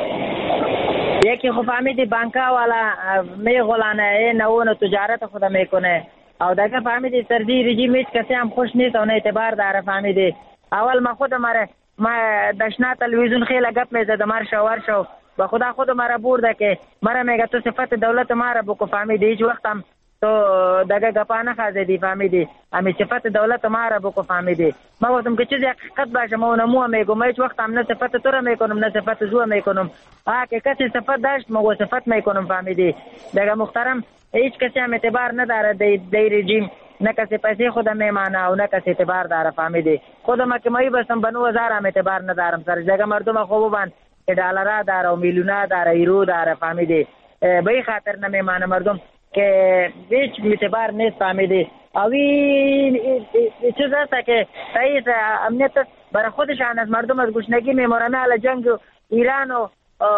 [SPEAKER 11] یکی خب فهمیدی بانکا والا میغلانه نوون تجارت خود میکنه او دیگه فهمیدی سردی رژیم هیچ کسی هم خوش نیست و نه اعتبار داره فهمیدی. اول ما خود مره ما دشنا تلویزیون خیلی گپ میزد مر شوار شو و خدا خود مرا برده که مرا میگه تو صفت دولت مرا بکو فهمیدی، هیچ وقت هم تو دگه گپا نخوازیدی فهمیدی، امی صفت دولت مرا بکو فهمیدی. ما گفتم که چیزی حقیقت باشه ما اونمو میگم، هیچ وقت هم نه صفت تو را میکنم نه صفت زو میکنم، ها که کسی صفت داشت ما صفت میکنم فهمیدی. دگه محترم هیچ کسی هم اعتبار نداره دی, دی رژیم، نه کسی پیسه خودم میمانه و نه کسی اعتبار داره فهمیدی. خودم که مایی بستم به نو هزار هم اعتبار ندارم سر دگه مردم خوب بند که دلار داره و میلیون داره ایرو داره فهمیدی. به این خاطر نمیمانه مردم که هیچ اعتبار نیست فهمیدی. اوی چیز هست که رئیس امنیت برای خودشان از مردم از گشنگی میمورن علی جنگ ایران و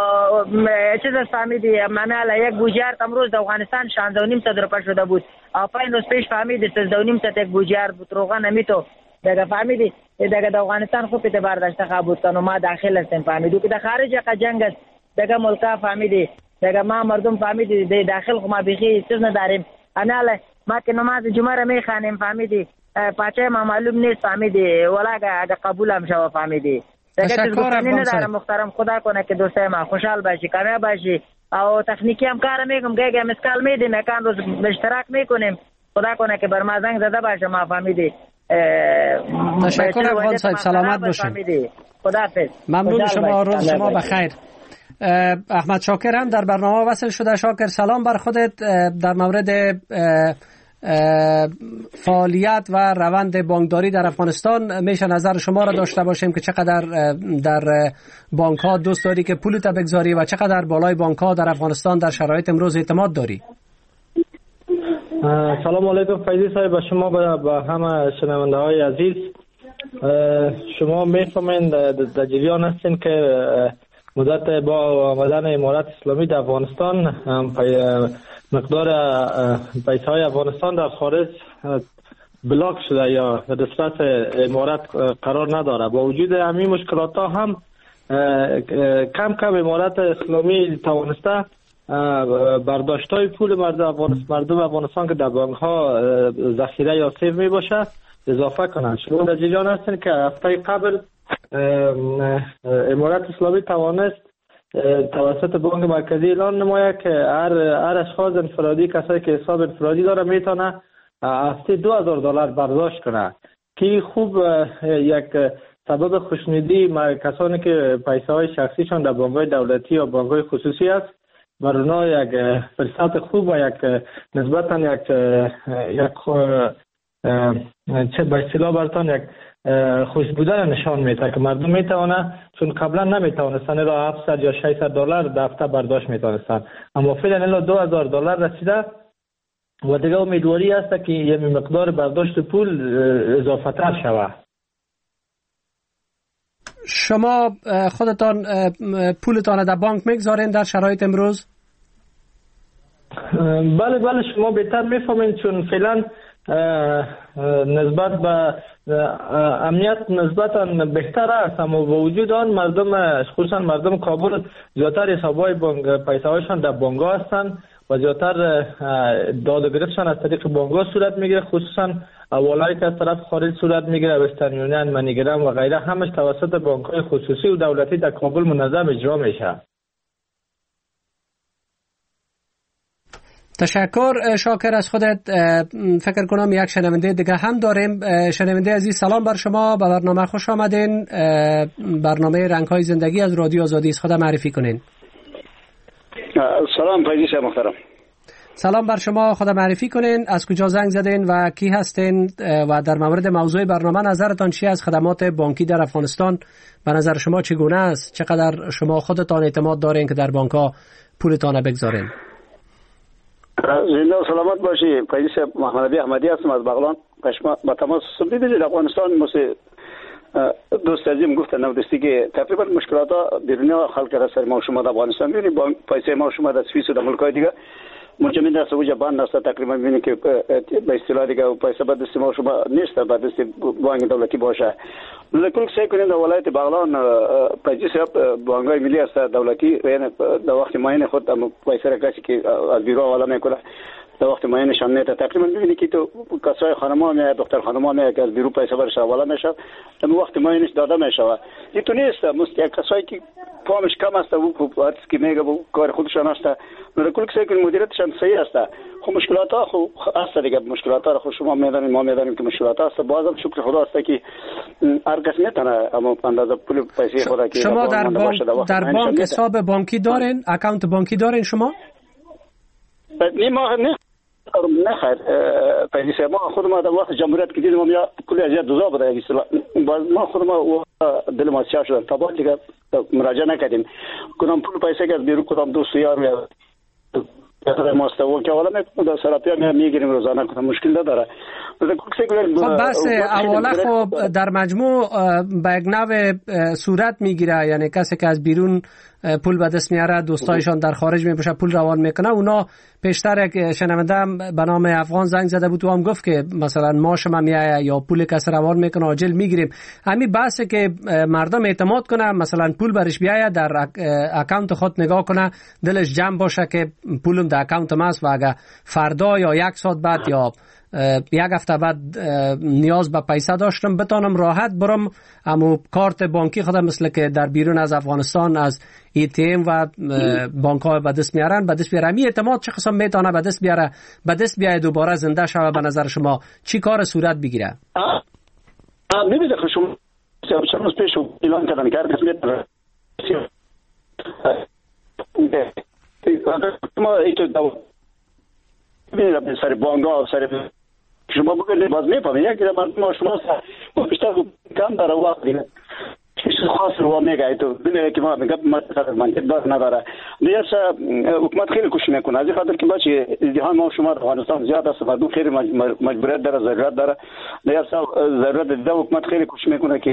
[SPEAKER 11] چیز هست فهمیدی. من علی یک بوجیار امروز در افغانستان شانزده و نیم صد روپه شده بود، پنج روز پیش فهمیدی سیزده و نیم صد یک بوجیار بود روغن نمیتو دیگه فهمیدی. دیگه در افغانستان خوب اعتبار داشته خبود کنو ما داخل هستیم فهمیدی که در خارج یک جنگ است دیگه ملکا فهمیدی. دیگه ما مردم فهمیدی در داخل خو ما بیخی چیز نداریم. انا ما که نماز جمعه را میخوانیم فهمیدی پاچه ما معلوم نیست فهمیدی ولا اگه قبول هم شو فهمیدی. دیگه چیز گفتنی ندارم محترم. خدا کنه که دوستای ما خوشحال باشی کامیاب باشی او تکنیکی هم کار میگم گه مسکال میدیم یکان روز اشتراک میکنیم. خدا کنه که بر ما زنگ زده باشه ما فهمیدی.
[SPEAKER 1] تشکر افغان صاحب سلامت باشید.
[SPEAKER 11] خداحافظ.
[SPEAKER 1] ممنون شما، روز شما بخیر. احمد شاکر هم در برنامه وصل شده. شاکر سلام بر خودت. در مورد فعالیت و روند بانکداری در افغانستان میشه نظر شما را داشته باشیم که چقدر در بانک ها دوست داری که پولت بگذاری و چقدر بالای بانک ها در افغانستان در شرایط امروز اعتماد داری؟
[SPEAKER 12] سلام علیکم فیضی صاحب، با شما با همه شنونده های عزیز. شما میفهمین در جریان هستین که مدت با آمدن امارت اسلامی در افغانستان مقدار پیسه های افغانستان در خارج بلاک شده یا به دسترس امارت قرار نداره. با وجود همین مشکلات ها هم کم کم امارت اسلامی توانسته برداشت های پول مردم افغانستان که در بانک ها ذخیره یا سیو می باشه اضافه کنند. شما در جریان هستین که هفته قبل امارت اسلامی توانست توسط بانک مرکزی اعلان نماید که هر هر اشخاص انفرادی کسایی که حساب انفرادی داره میتونه هفته دو هزار دلار برداشت کنه که خوب یک سبب خوشنودی کسانی که پیسه های شخصیشان در بانک های دولتی یا بانک های خصوصی است بر اونها یک فرصت خوب و یک نسبتا یک یک چه به اصطلاح براتون یک خوش بودن نشان میده که مردم میتونه، چون قبلا نمیتونستن الا هفتصد یا ششصد دلار در هفته برداشت میتونستن، اما فعلا الا دو هزار دلار رسیده و دیگه امیدواری است که یه مقدار برداشت پول اضافه تر شود.
[SPEAKER 1] شما خودتان پولتان در بانک میگذارین در شرایط امروز؟
[SPEAKER 12] بله بله شما بهتر میفهمین، چون فعلا نسبت به امنیت نسبتا بهتر است، اما با وجود آن مردم خصوصا مردم کابل زیادتر حسابای بانک پیسه هایشان در بانک ها هستند و زیادتر داد و گرفتشان از طریق بانک ها صورت میگیره، خصوصا اولایی که از طرف خارج صورت میگیره، وسترن یونین، منیگرام و غیره، همش توسط بانک های خصوصی و دولتی در کابل منظم اجرا میشه.
[SPEAKER 1] تشکر شاکر از خودت. فکر کنم یک شنونده دیگه هم داریم. شنونده عزیز سلام بر شما، به برنامه خوش آمدین. برنامه رنگ‌های زندگی از رادیو آزادی. خود معرفی کنین.
[SPEAKER 13] سلام فیضی محترم.
[SPEAKER 1] سلام بر شما، خود معرفی کنین، از کجا زنگ زدین و کی هستین و در مورد موضوع برنامه نظرتان چی از خدمات بانکی در افغانستان؟ به نظر شما چگونه است؟ چقدر شما خودتان اعتماد دارین که در بانک‌ها پولتان بگذارین؟
[SPEAKER 13] زنده و سلامت باشی. فیضی محمد علی احمدی هستم از بغلان. با تماس دیدید افغانستان مثل دوست عزیزم گفت نودستی که تقریبا مشکلات بیرونی خلق را سر ما شما در افغانستان می‌بینید. بانک پیسه ما شما در سوئیس و در ملک‌های دیگه مجمع دست و جبان است. تقریبا می‌بینید که به اصطلاح دیگه پیسه به دست ما شما نیست، به دست بانک دولتی باشه. لکن سعی کنید در ولایت بغلان پنجاه بانک‌های ملی است دولتی، یعنی در وقت معین خود پیسه را کسی که از بیرون حواله میکنه در وقت معینشان نه. تقریبا می‌بینید که تو کسای خانم‌ها میاد، دختر خانم‌ها میاد که از بیرون پیسه برش حواله میشه، اما وقت معینش داده میشه. این تو نیست. مست یک کسایی که فهمش کم است و هر چیزی که میگه و کار خودشان است، لکن سعی کنید مدیریتشان صحیح است. خب مشکلات ها خب است دیگه، مشکلات ها خب شما میدانید، ما میدانیم که مشکلات است. بازم شکر خدا است که هر کس میتونه اما اندازه پول پیسه خدا که
[SPEAKER 1] شما در بانک در بانک حساب بانکی دارین، اکانت بانکی دارین شما؟
[SPEAKER 13] نه ما نه نه خیر پیسه ما خود ما در وقت جمهوریت که دیدیم ما کلی ازیاد دوزا بوده اصلا ما خود ما دل ما سیاه شدن تا بعد دیگه مراجعه نکردیم. کدام پول پیسه که از بیرون کدام دوست یار میاد در ماستو که حالا در سراپیا میگیریم روزانه، کدام مشکل نداره.
[SPEAKER 1] خب بس اولا خب در مجموع به یک نوع صورت میگیره، یعنی کسی که از بیرون پول به دست میاره دوستایشان در خارج میپشه پول روان میکنه. اونا پیشتر یک شنونده به نام افغان زنگ زده بود و هم گفت که مثلا ماش ما میایه یا پول کسی روان میکنه عاجل میگیریم. همین بحثه که مردم اعتماد کنه، مثلا پول برش بیایه در اکانت خود نگاه کنه، دلش جمع باشه که پولم در اکانتم است و اگه فردا یا یک ساعت بعد یا یک هفته بعد نیاز به پیسه داشتم بتانم راحت برم امو کارت بانکی خودم مثل که در بیرون از افغانستان از ای تی ام و بانک ها به دست میارن به دست بیاره. می اعتماد چه قسم میتونه به دست بیاره به دست بیاره دوباره زنده شوه؟ به نظر شما چی کار صورت بگیره؟
[SPEAKER 13] میبینید شما چند روز پیش اعلان کردن که هر کس میتونه ما ایتو ببینید سر بانک ها سر شما بگید باز میفهمید یک ما شما بیشتر کم داره وقت دیگه چیز خاص رو میگه تو ببینید که ما میگم مثلا منطق دار نداره. دیگه حکومت خیلی کوشش میکنه از این خاطر که باشه ازدحام ما شما در افغانستان زیاد است، مردم خیلی مجبوریت داره، ضرورت داره. دیگه ضرورت دیگه حکومت خیلی کوشش میکنه که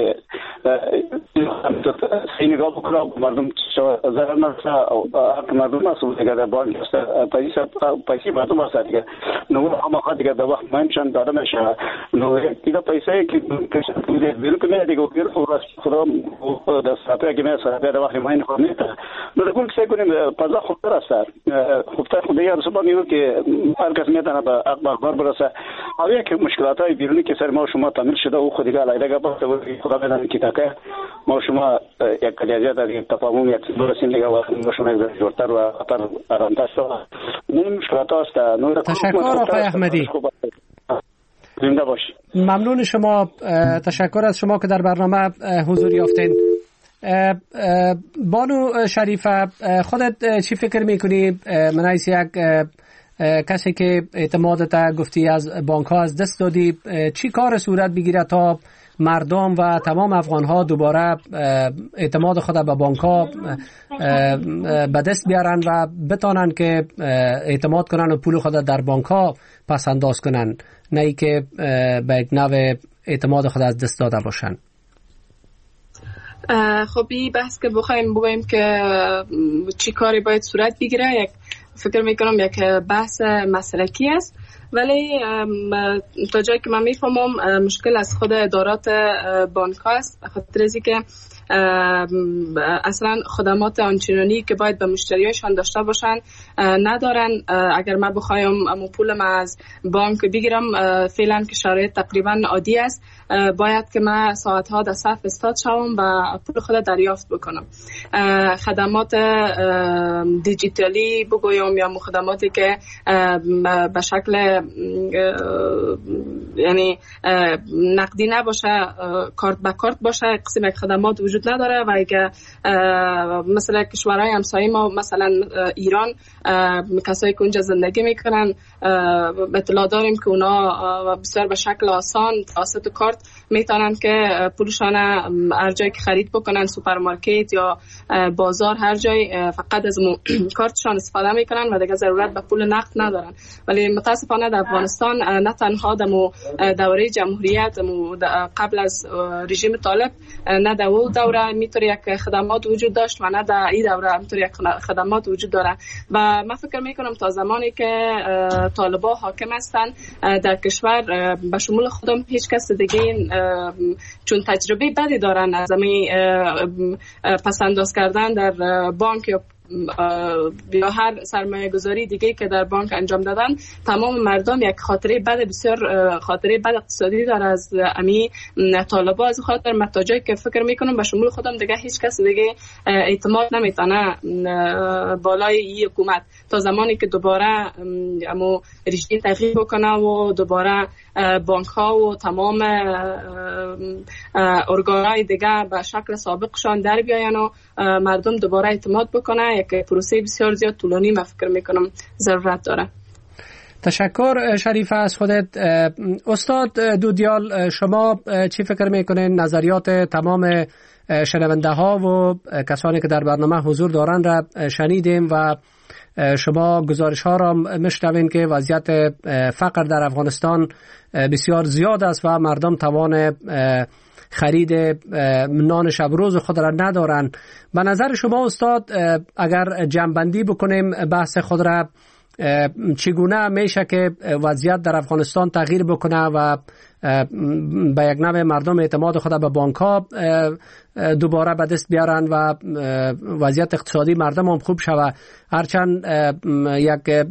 [SPEAKER 13] این نگاه بکنه مردم ضرر نرسه، حق مردم مسئول دیگه در بانک است، پیسه پیسه مردم است دیگه. نو هم دیگه در وقت منشان داده میشه. نو دیگه پیسه که بیرون که دیگه بیرون خدا در سراپیا که میاد سراپیا در وقت ما این خود نیست. نو سعی کنیم پزا خوبتر است. خوبتر خود دیگه رسوبا میگو که هر کس میتونه به اخبار برسه. آیا که مشکلات های بیرونی که سر ما شما تامین شده او خود دیگه علیه گفته و خدا بدن که تاکه ما شما یک کلیازیت در تفاهم یک درسین دیگه و شما یک جورتر و اپر آرامتر شده. این مشکلات است.
[SPEAKER 1] تشکر آقای احمدی.
[SPEAKER 13] زنده باش.
[SPEAKER 1] ممنون شما. تشکر از شما که در برنامه حضور یافتین. بانو شریفه خودت چی فکر میکنی من از یک کسی که اعتمادت گفتی از بانک ها از دست دادی، چی کار صورت بگیره تا مردم و تمام افغان ها دوباره اعتماد خود به بانک ها به دست بیارن و بتانن که اعتماد کنن و پول خود در بانک ها پس انداز کنن، نه ای که به یک نوع اعتماد خود از دست داده باشن؟
[SPEAKER 10] خب این بحث که بخوایم بگویم که چی کاری باید صورت بگیره، یک فکر میکنم یک بحث مسلکی است، ولی تا جایی که من میفهمم مشکل از خود ادارات بانک است، خاطر از اینکه اصلا خدمات آنچنانی که باید به مشتریایشان داشته باشن ندارن. اگر من بخوایم امو پول ما از بانک بگیرم، فعلا که شرایط تقریبا عادی است، باید که من ساعتها در صف استاد شوم و پول خود دریافت بکنم. خدمات دیجیتالی بگویم یا خدماتی که به شکل یعنی نقدی نباشه، کارت به کارت باشه، قسم یک خدمات وجود نداره. و اگه مثلا کشورهای همسایه ما مثلا ایران، کسایی که اونجا زندگی میکنن اطلاع داریم که اونا بسیار به شکل آسان توسط کارت میتونن که پولشان هر جایی که خرید بکنن، سوپرمارکت یا بازار، هر جای فقط از کارتشان استفاده میکنن و دیگه ضرورت به پول نقد ندارن. ولی متاسفانه در افغانستان نه تنها در دوره جمهوریت قبل از رژیم طالب، نه در اون دوره میتونه یک خدمات وجود داشت و نه در این دوره میتونه یک خدمات وجود داره. و من فکر میکنم تا زمانی که طالبا حاکم هستن در کشور، به شمول خودم هیچ کس دیگه چون تجربه بدی دارن از همین پسنداز کردن در بانک یا یا هر سرمایه گذاری دیگه که در بانک انجام دادن، تمام مردم یک خاطره بد، بسیار خاطره بد اقتصادی داره از امی طالبا. از خاطر متاجایی که فکر میکنم به شمول خودم دیگه هیچ کس دیگه اعتماد نمیتونه بالای این حکومت تا زمانی که دوباره امو رژیم تغییر بکنه و دوباره بانک ها و تمام ارگانهای دیگه به شکل سابقشان در بیاین و مردم دوباره اعتماد بکنه. یک پروسه بسیار زیاد طولانی من فکر میکنم ضرورت داره.
[SPEAKER 1] تشکر شریفه از خودت. استاد دودیال، شما چی فکر میکنین نظریات تمام شنونده ها و کسانی که در برنامه حضور دارن را شنیدیم و شما گزارش ها را میشنوین که وضعیت فقر در افغانستان بسیار زیاد است و مردم توان خرید نان شب روز خود را ندارن. به نظر شما استاد اگر جمع‌بندی بکنیم بحث خود را، چگونه میشه که وضعیت در افغانستان تغییر بکنه و به یک نوع مردم اعتماد خود به بانک ها دوباره به دست بیارن و وضعیت اقتصادی مردم هم خوب شود؟ هرچند یک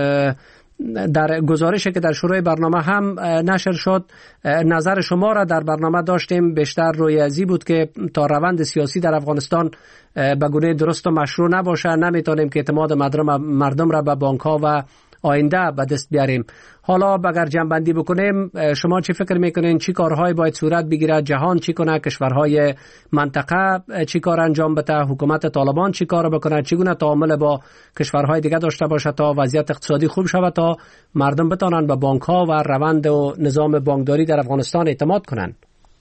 [SPEAKER 1] در گزارشی که در شروع برنامه هم نشر شد، نظر شما را در برنامه داشتیم، بیشتر روی ازی بود که تا روند سیاسی در افغانستان به گونه درست و مشروع نباشه، نمیتونیم که اعتماد مردم را به بانک ها و آینده به دست بیاریم. حالا اگر جمع‌بندی بکنیم، شما چی فکر میکنین چی کارهایی باید صورت بگیره؟ جهان چی کنه؟ کشورهای منطقه چی کار انجام بده؟ حکومت طالبان چی کار بکنه؟ چگونه تعامل با کشورهای دیگه داشته باشه تا وضعیت اقتصادی خوب شود، تا مردم بتونن به بانک ها و روند و نظام بانکداری در افغانستان اعتماد کنن؟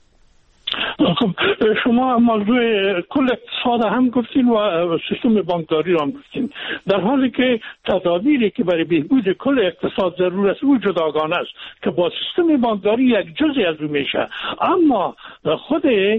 [SPEAKER 9] خب شما موضوع کل اقتصاد هم گفتین و سیستم بانکداری را هم گفتین، در حالی که تدابیری که برای بهبود کل اقتصاد ضرور است او جداگانه است که با سیستم بانکداری یک جزئی از او میشه، اما خود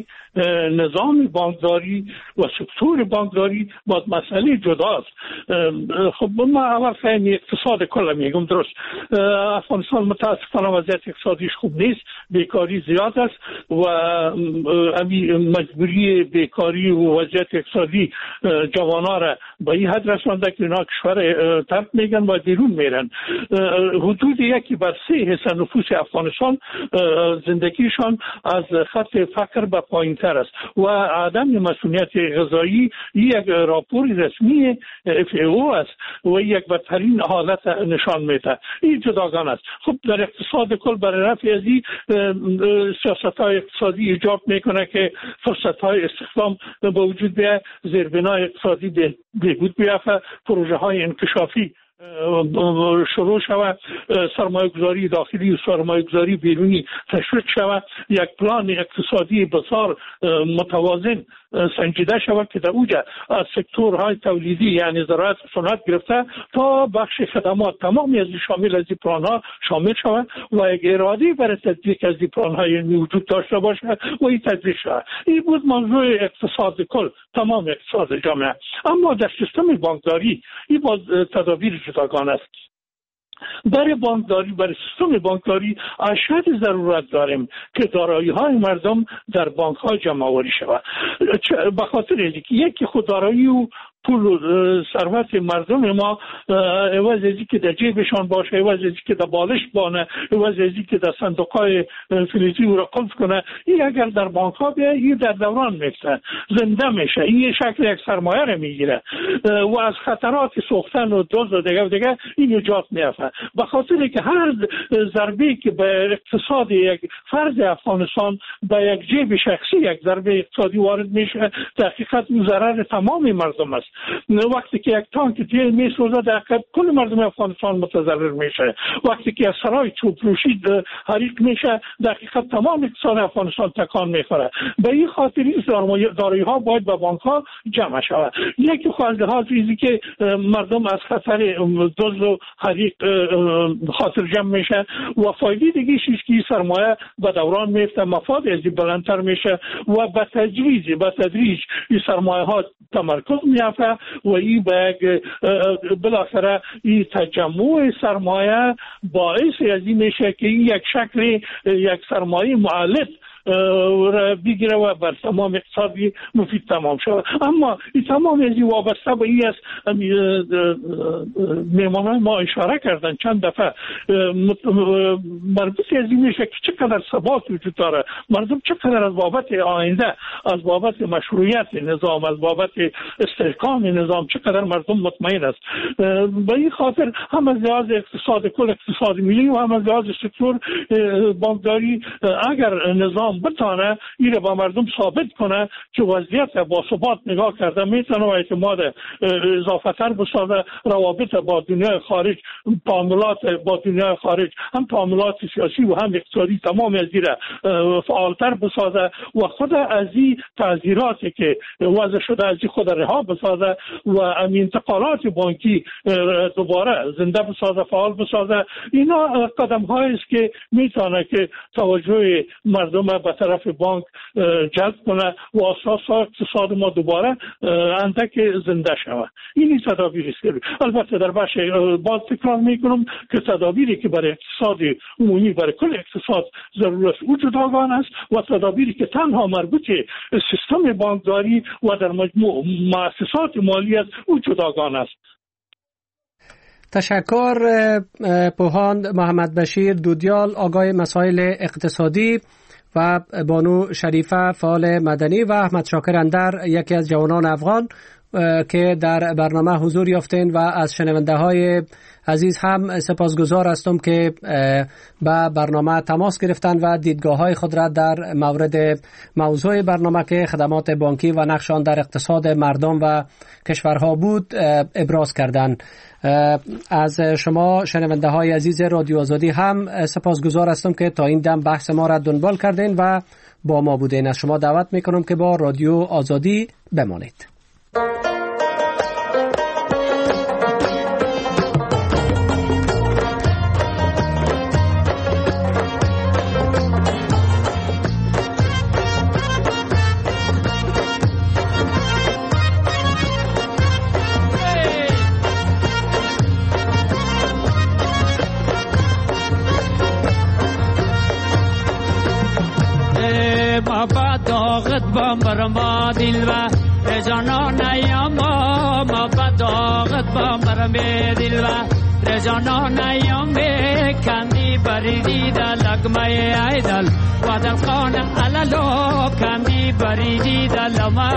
[SPEAKER 9] نظام بانکداری و سکتور بانکداری با مسئله جداست. خب ما اول فهمی اقتصاد کل میگم، درست افغانستان متاسفانه وضعیت اقتصادیش خوب نیست، بیکاری زیاد است و امی مجبوری بیکاری و وضعیت اقتصادی جوانان را به این حد رسانده که اینا کشور ترک میگن و بیرون میرن. حدود یکی بر سه حصه نفوس افغانستان زندگیشان از خط فقر به پایین تر است و عدم مسئولیت غذایی یک راپور رسمی اف ای او است و یک بدترین حالت نشان میده. این جداگانه است. خب در اقتصاد کل برای رفع از این سیاست‌های اقتصادی ایجاب میکنه که فرصت‌های استخدام به وجود بیاید، زیربنای اقتصادی بهبود بیافته، پروژه های انکشافی شروع شود، سرمایه گذاری داخلی و سرمایه گذاری بیرونی تشویق شود، یک پلان اقتصادی بسیار متوازن سنجیده شود که در اوجه از سکتورهای تولیدی یعنی زراعت و صنعت گرفته تا بخش خدمات تمامی از شامل از این پلان ها شامل شود و یک اراده برای تطبیق از این پلان های وجود داشته باشد و این تطبیق شود. این بود موضوع اقتصاد کل، تمام اقتصاد جامعه. اما در سیستم بانکداری این باز تدابیر جداگانه است. برای بانکداری، برای سیستم بانکداری اشد ضرورت داریم که دارایی های مردم در بانک ها جمع آوری شود. به خاطر اینکه یکی خود دارایی و پول و ثروت مردم ما عوض ازی که در جیبشان باشه، عوض ازی که در بالش بانه، عوض ازی که در صندوقهای فلزی او را قلف کنه، این اگر در بانک ها بیه این در دوران میفته، زنده میشه، این شکل یک سرمایه را میگیره و از خطرات سوختن و دزد و دیگه و دیگه این نجات میافته. به خاطر که هر ضربه که به اقتصاد یک فرد افغانستان به یک جیب شخصی یک ضربه اقتصادی وارد میشه، در حقیقت ضرر تمام مردم است. وقتی که یک تانک تیل میسوزه در حقیقت کل مردم افغانستان متضرر میشه. وقتی که سرای چوبروشی حریق میشه در حقیقت تمام اقتصاد افغانستان تکان میخوره. به این خاطر این دارایی ها باید به بانک ها جمع شود. یکی خواهد لحاظ ایزی که مردم از خطر دزد و حریق خاطر جمع میشه و فایده دیگه شیش که سرمایه به دوران میفته، مفاد ازی بلندتر میشه و به تدریج به تدریج این سرمایه ها تمرکز میافته و این به بالاخره این تجمع سرمایه باعث ازی میشه که این یک شکل یک سرمایه معلق را بگیره و بر تمام اقتصادی مفید تمام شود. اما این تمام ازی وابسته به این است. میمانای ما اشاره کردن چند دفعه مربوط ازی میشه که چقدر ثبات وجود داره، مردم چقدر از بابت آینده، از بابت مشروعیت نظام، از بابت استحکام نظام چقدر مردم مطمئن است. به این خاطر هم از لحاظ اقتصاد کل اقتصاد ملی و هم از لحاظ سکتور بانکداری اگر نظام بتانه این را با مردم ثابت کنه که وضعیت با ثبات نگاه کرده میتونه و اعتماد اضافه تر بسازه، روابط با دنیای خارج، تعاملات با دنیای خارج، هم تعاملات سیاسی و هم اقتصادی تمام از این را فعالتر بسازه و خود از این تعذیراتی که وضع شده از این خود رها بسازه و انتقالات بانکی دوباره زنده بسازه، فعال بسازه. اینا قدم هایی است که میتونه که توجه مردم به طرف بانک جلب کنه و اساس اقتصاد ما دوباره اندک زنده شود. این تدابیر است. البته در بخش باز تکرار میکنم که تدابیری که برای اقتصاد عمومی، برای کل اقتصاد ضرورت او جداگانه است و تدابیری که تنها مربوط سیستم بانکداری و در مجموع مؤسسات مالی است او جداگانه است.
[SPEAKER 1] تشکر پوهاند محمد بشیر دودیال، آگاه مسائل اقتصادی، و بانو شریفه فعال مدنی و احمد شاکر اندر یکی از جوانان افغان که در برنامه حضور یافتین و از شنونده های عزیز هم سپاسگزار هستم که به برنامه تماس گرفتن و دیدگاه های خود را در مورد موضوع برنامه که خدمات بانکی و نقش آن در اقتصاد مردم و کشورها بود ابراز کردند. از شما شنونده های عزیز رادیو آزادی هم سپاسگزار هستم که تا این دم بحث ما را دنبال کردین و با ما بودین. از شما دعوت میکنم که با رادیو آزادی بمانید.
[SPEAKER 14] برما دل و رجانا نیام ما بداغت با مرمه دل و رجانا نیام کندی بریدی دل لگمه ایدل و دل خانه علالو کندی بریدی دل ما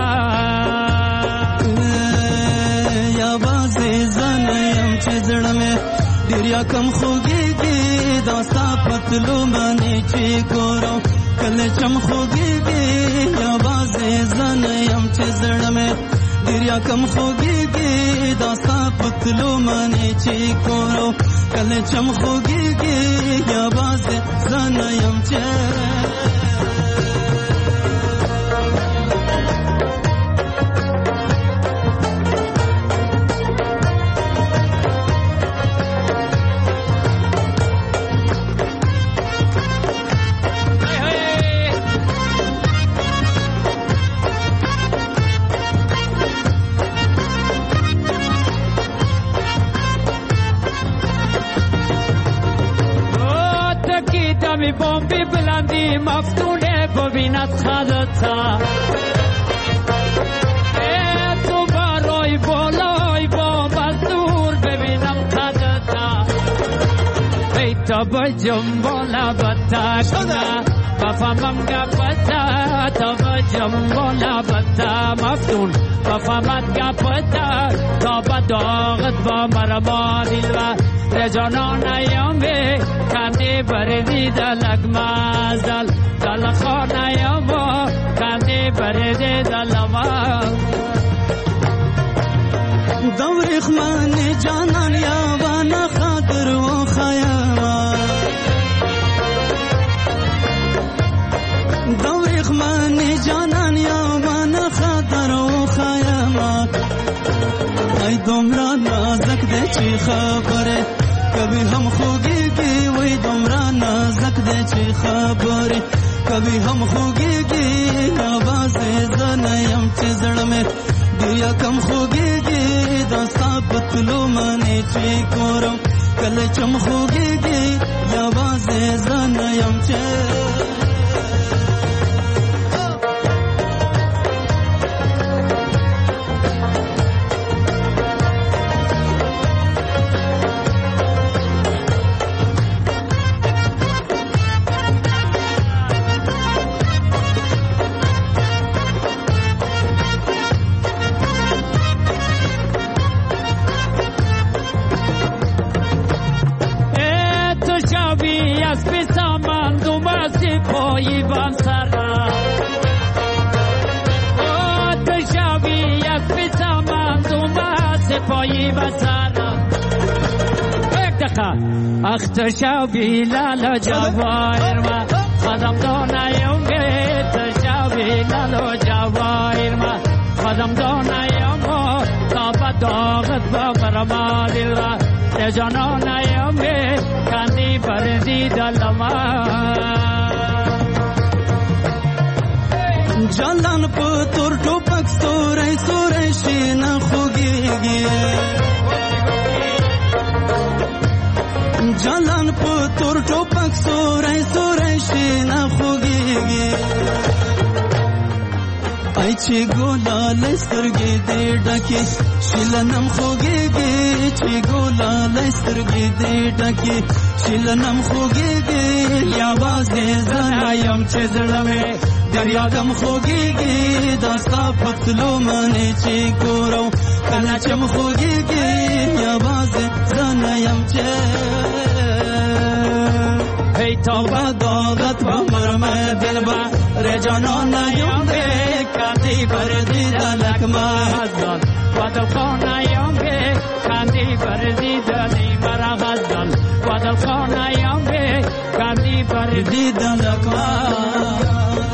[SPEAKER 14] یا بازی زنیم چه زڑمه دریا کم خوگی گی داستا پتلو منی چی گورو کل چم خوگی گی یا بازی زنیم چه زڑمه دریا کم خوگی گی داستا پتلو منی چی گورو کل چم خوگی گی یا بازی زنیم چه
[SPEAKER 15] برای بامبی بلندی مفتونه ببیند خدتا تو برای بالای بام از دور ببینم خدتا ای تا بجم بالا بتا کنه بفهمم گپتا تا بجم بالا بتا مفتون بفهمت گپتا تا بداغت با مرما دیلوه رجانان ایامی کندی بردی دلک مازل دل خان ایاما کندی بردی دل ما
[SPEAKER 14] دوریخ من جانان یاوان خاطر و خیاما دوریخ من جانان یاوان خاطر و خیاما ای دمرا نازک ده چی خبره کبھی ہم خوگی گی وی دمرا نازک ده چی خبره کبھی ہم خوگی گی آواز زنیم چی زڑ میں دیا کم خوگی گی دستا پتلو مانی چی کورم کل چم خوگی گی آواز زنیم چی
[SPEAKER 15] پایی بان سرا تشاوی از بسامان دوما سپایی بان سرا یک دقیقه اخ تشاوی لالا جوایر ما خدم دانایونگه تشاوی لالا جوایر ما خدم دانایونگه تا بداغت با مرما دل را رجانانایونگه کندی بردی دلما
[SPEAKER 14] جلان پتور ټوپک ستوري ستوري شین خوږيږي جلان پتور ټوپک ستوري ستوري شین خوږيږي ای چې ګولال سترګې دې ډکې شلنم خوږيږي چې ګولال سترګې دې ډکې شلنم خوږيږي یا وازه زنایم چې زړمه دریا کم خوگیگی دستا پتلو منی چی کورو کنا چم خوگیگی یا باز زنیم چه ای تا بداغت با مرمه دل با رجانان نیم بی کندی بردی دلک مزدال ودل خانیم بی کندی بردی دلی مرا غزدال ودل خانیم بی کندی بردی دلک مزدال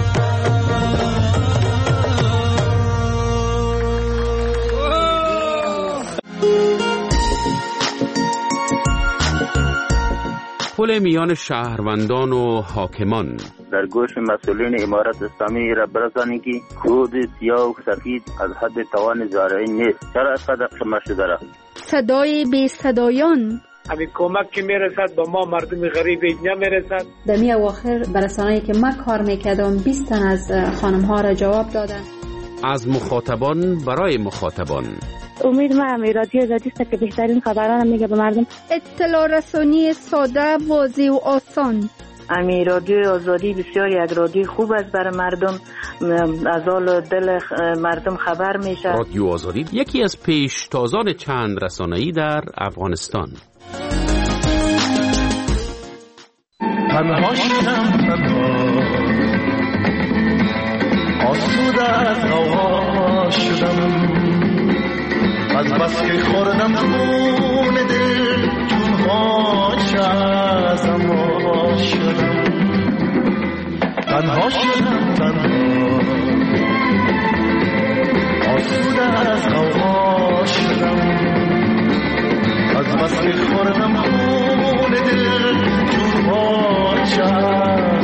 [SPEAKER 2] پل میان شهروندان و حاکمان
[SPEAKER 16] در گوش مسئولین امارت اسلامی را برسانید که کود سیاه و سفید از حد توان زارعین نیست. چرا اینقدر شما شده را؟
[SPEAKER 17] صدای بی صدایان
[SPEAKER 18] همین کمک که میرسد با ما مردم غریب اینجا میرسد.
[SPEAKER 4] در می اواخر برسانه‌ای که من کار میکردم بیست تن از خانم ها را جواب دادن.
[SPEAKER 2] از مخاطبان برای مخاطبان.
[SPEAKER 19] امید ما هم رادیو آزادی است که بهترین خبران میگه به مردم.
[SPEAKER 17] اطلاع رسانی ساده، واضح و آسان.
[SPEAKER 19] امی رادیو آزادی بسیار یک رادیو خوب است برای مردم، از حال دل مردم خبر میشه.
[SPEAKER 2] رادیو آزادی یکی از پیشتازان چند رسانه‌ای در افغانستان.
[SPEAKER 20] تنها شدم تنها آسوده از غوغا شدم، از بس که خوردم خون دل چون خاک از اما شدم. تنها شدم تنها آسوده از غوغا شدم، از بس که خوردم خون دل چون خاک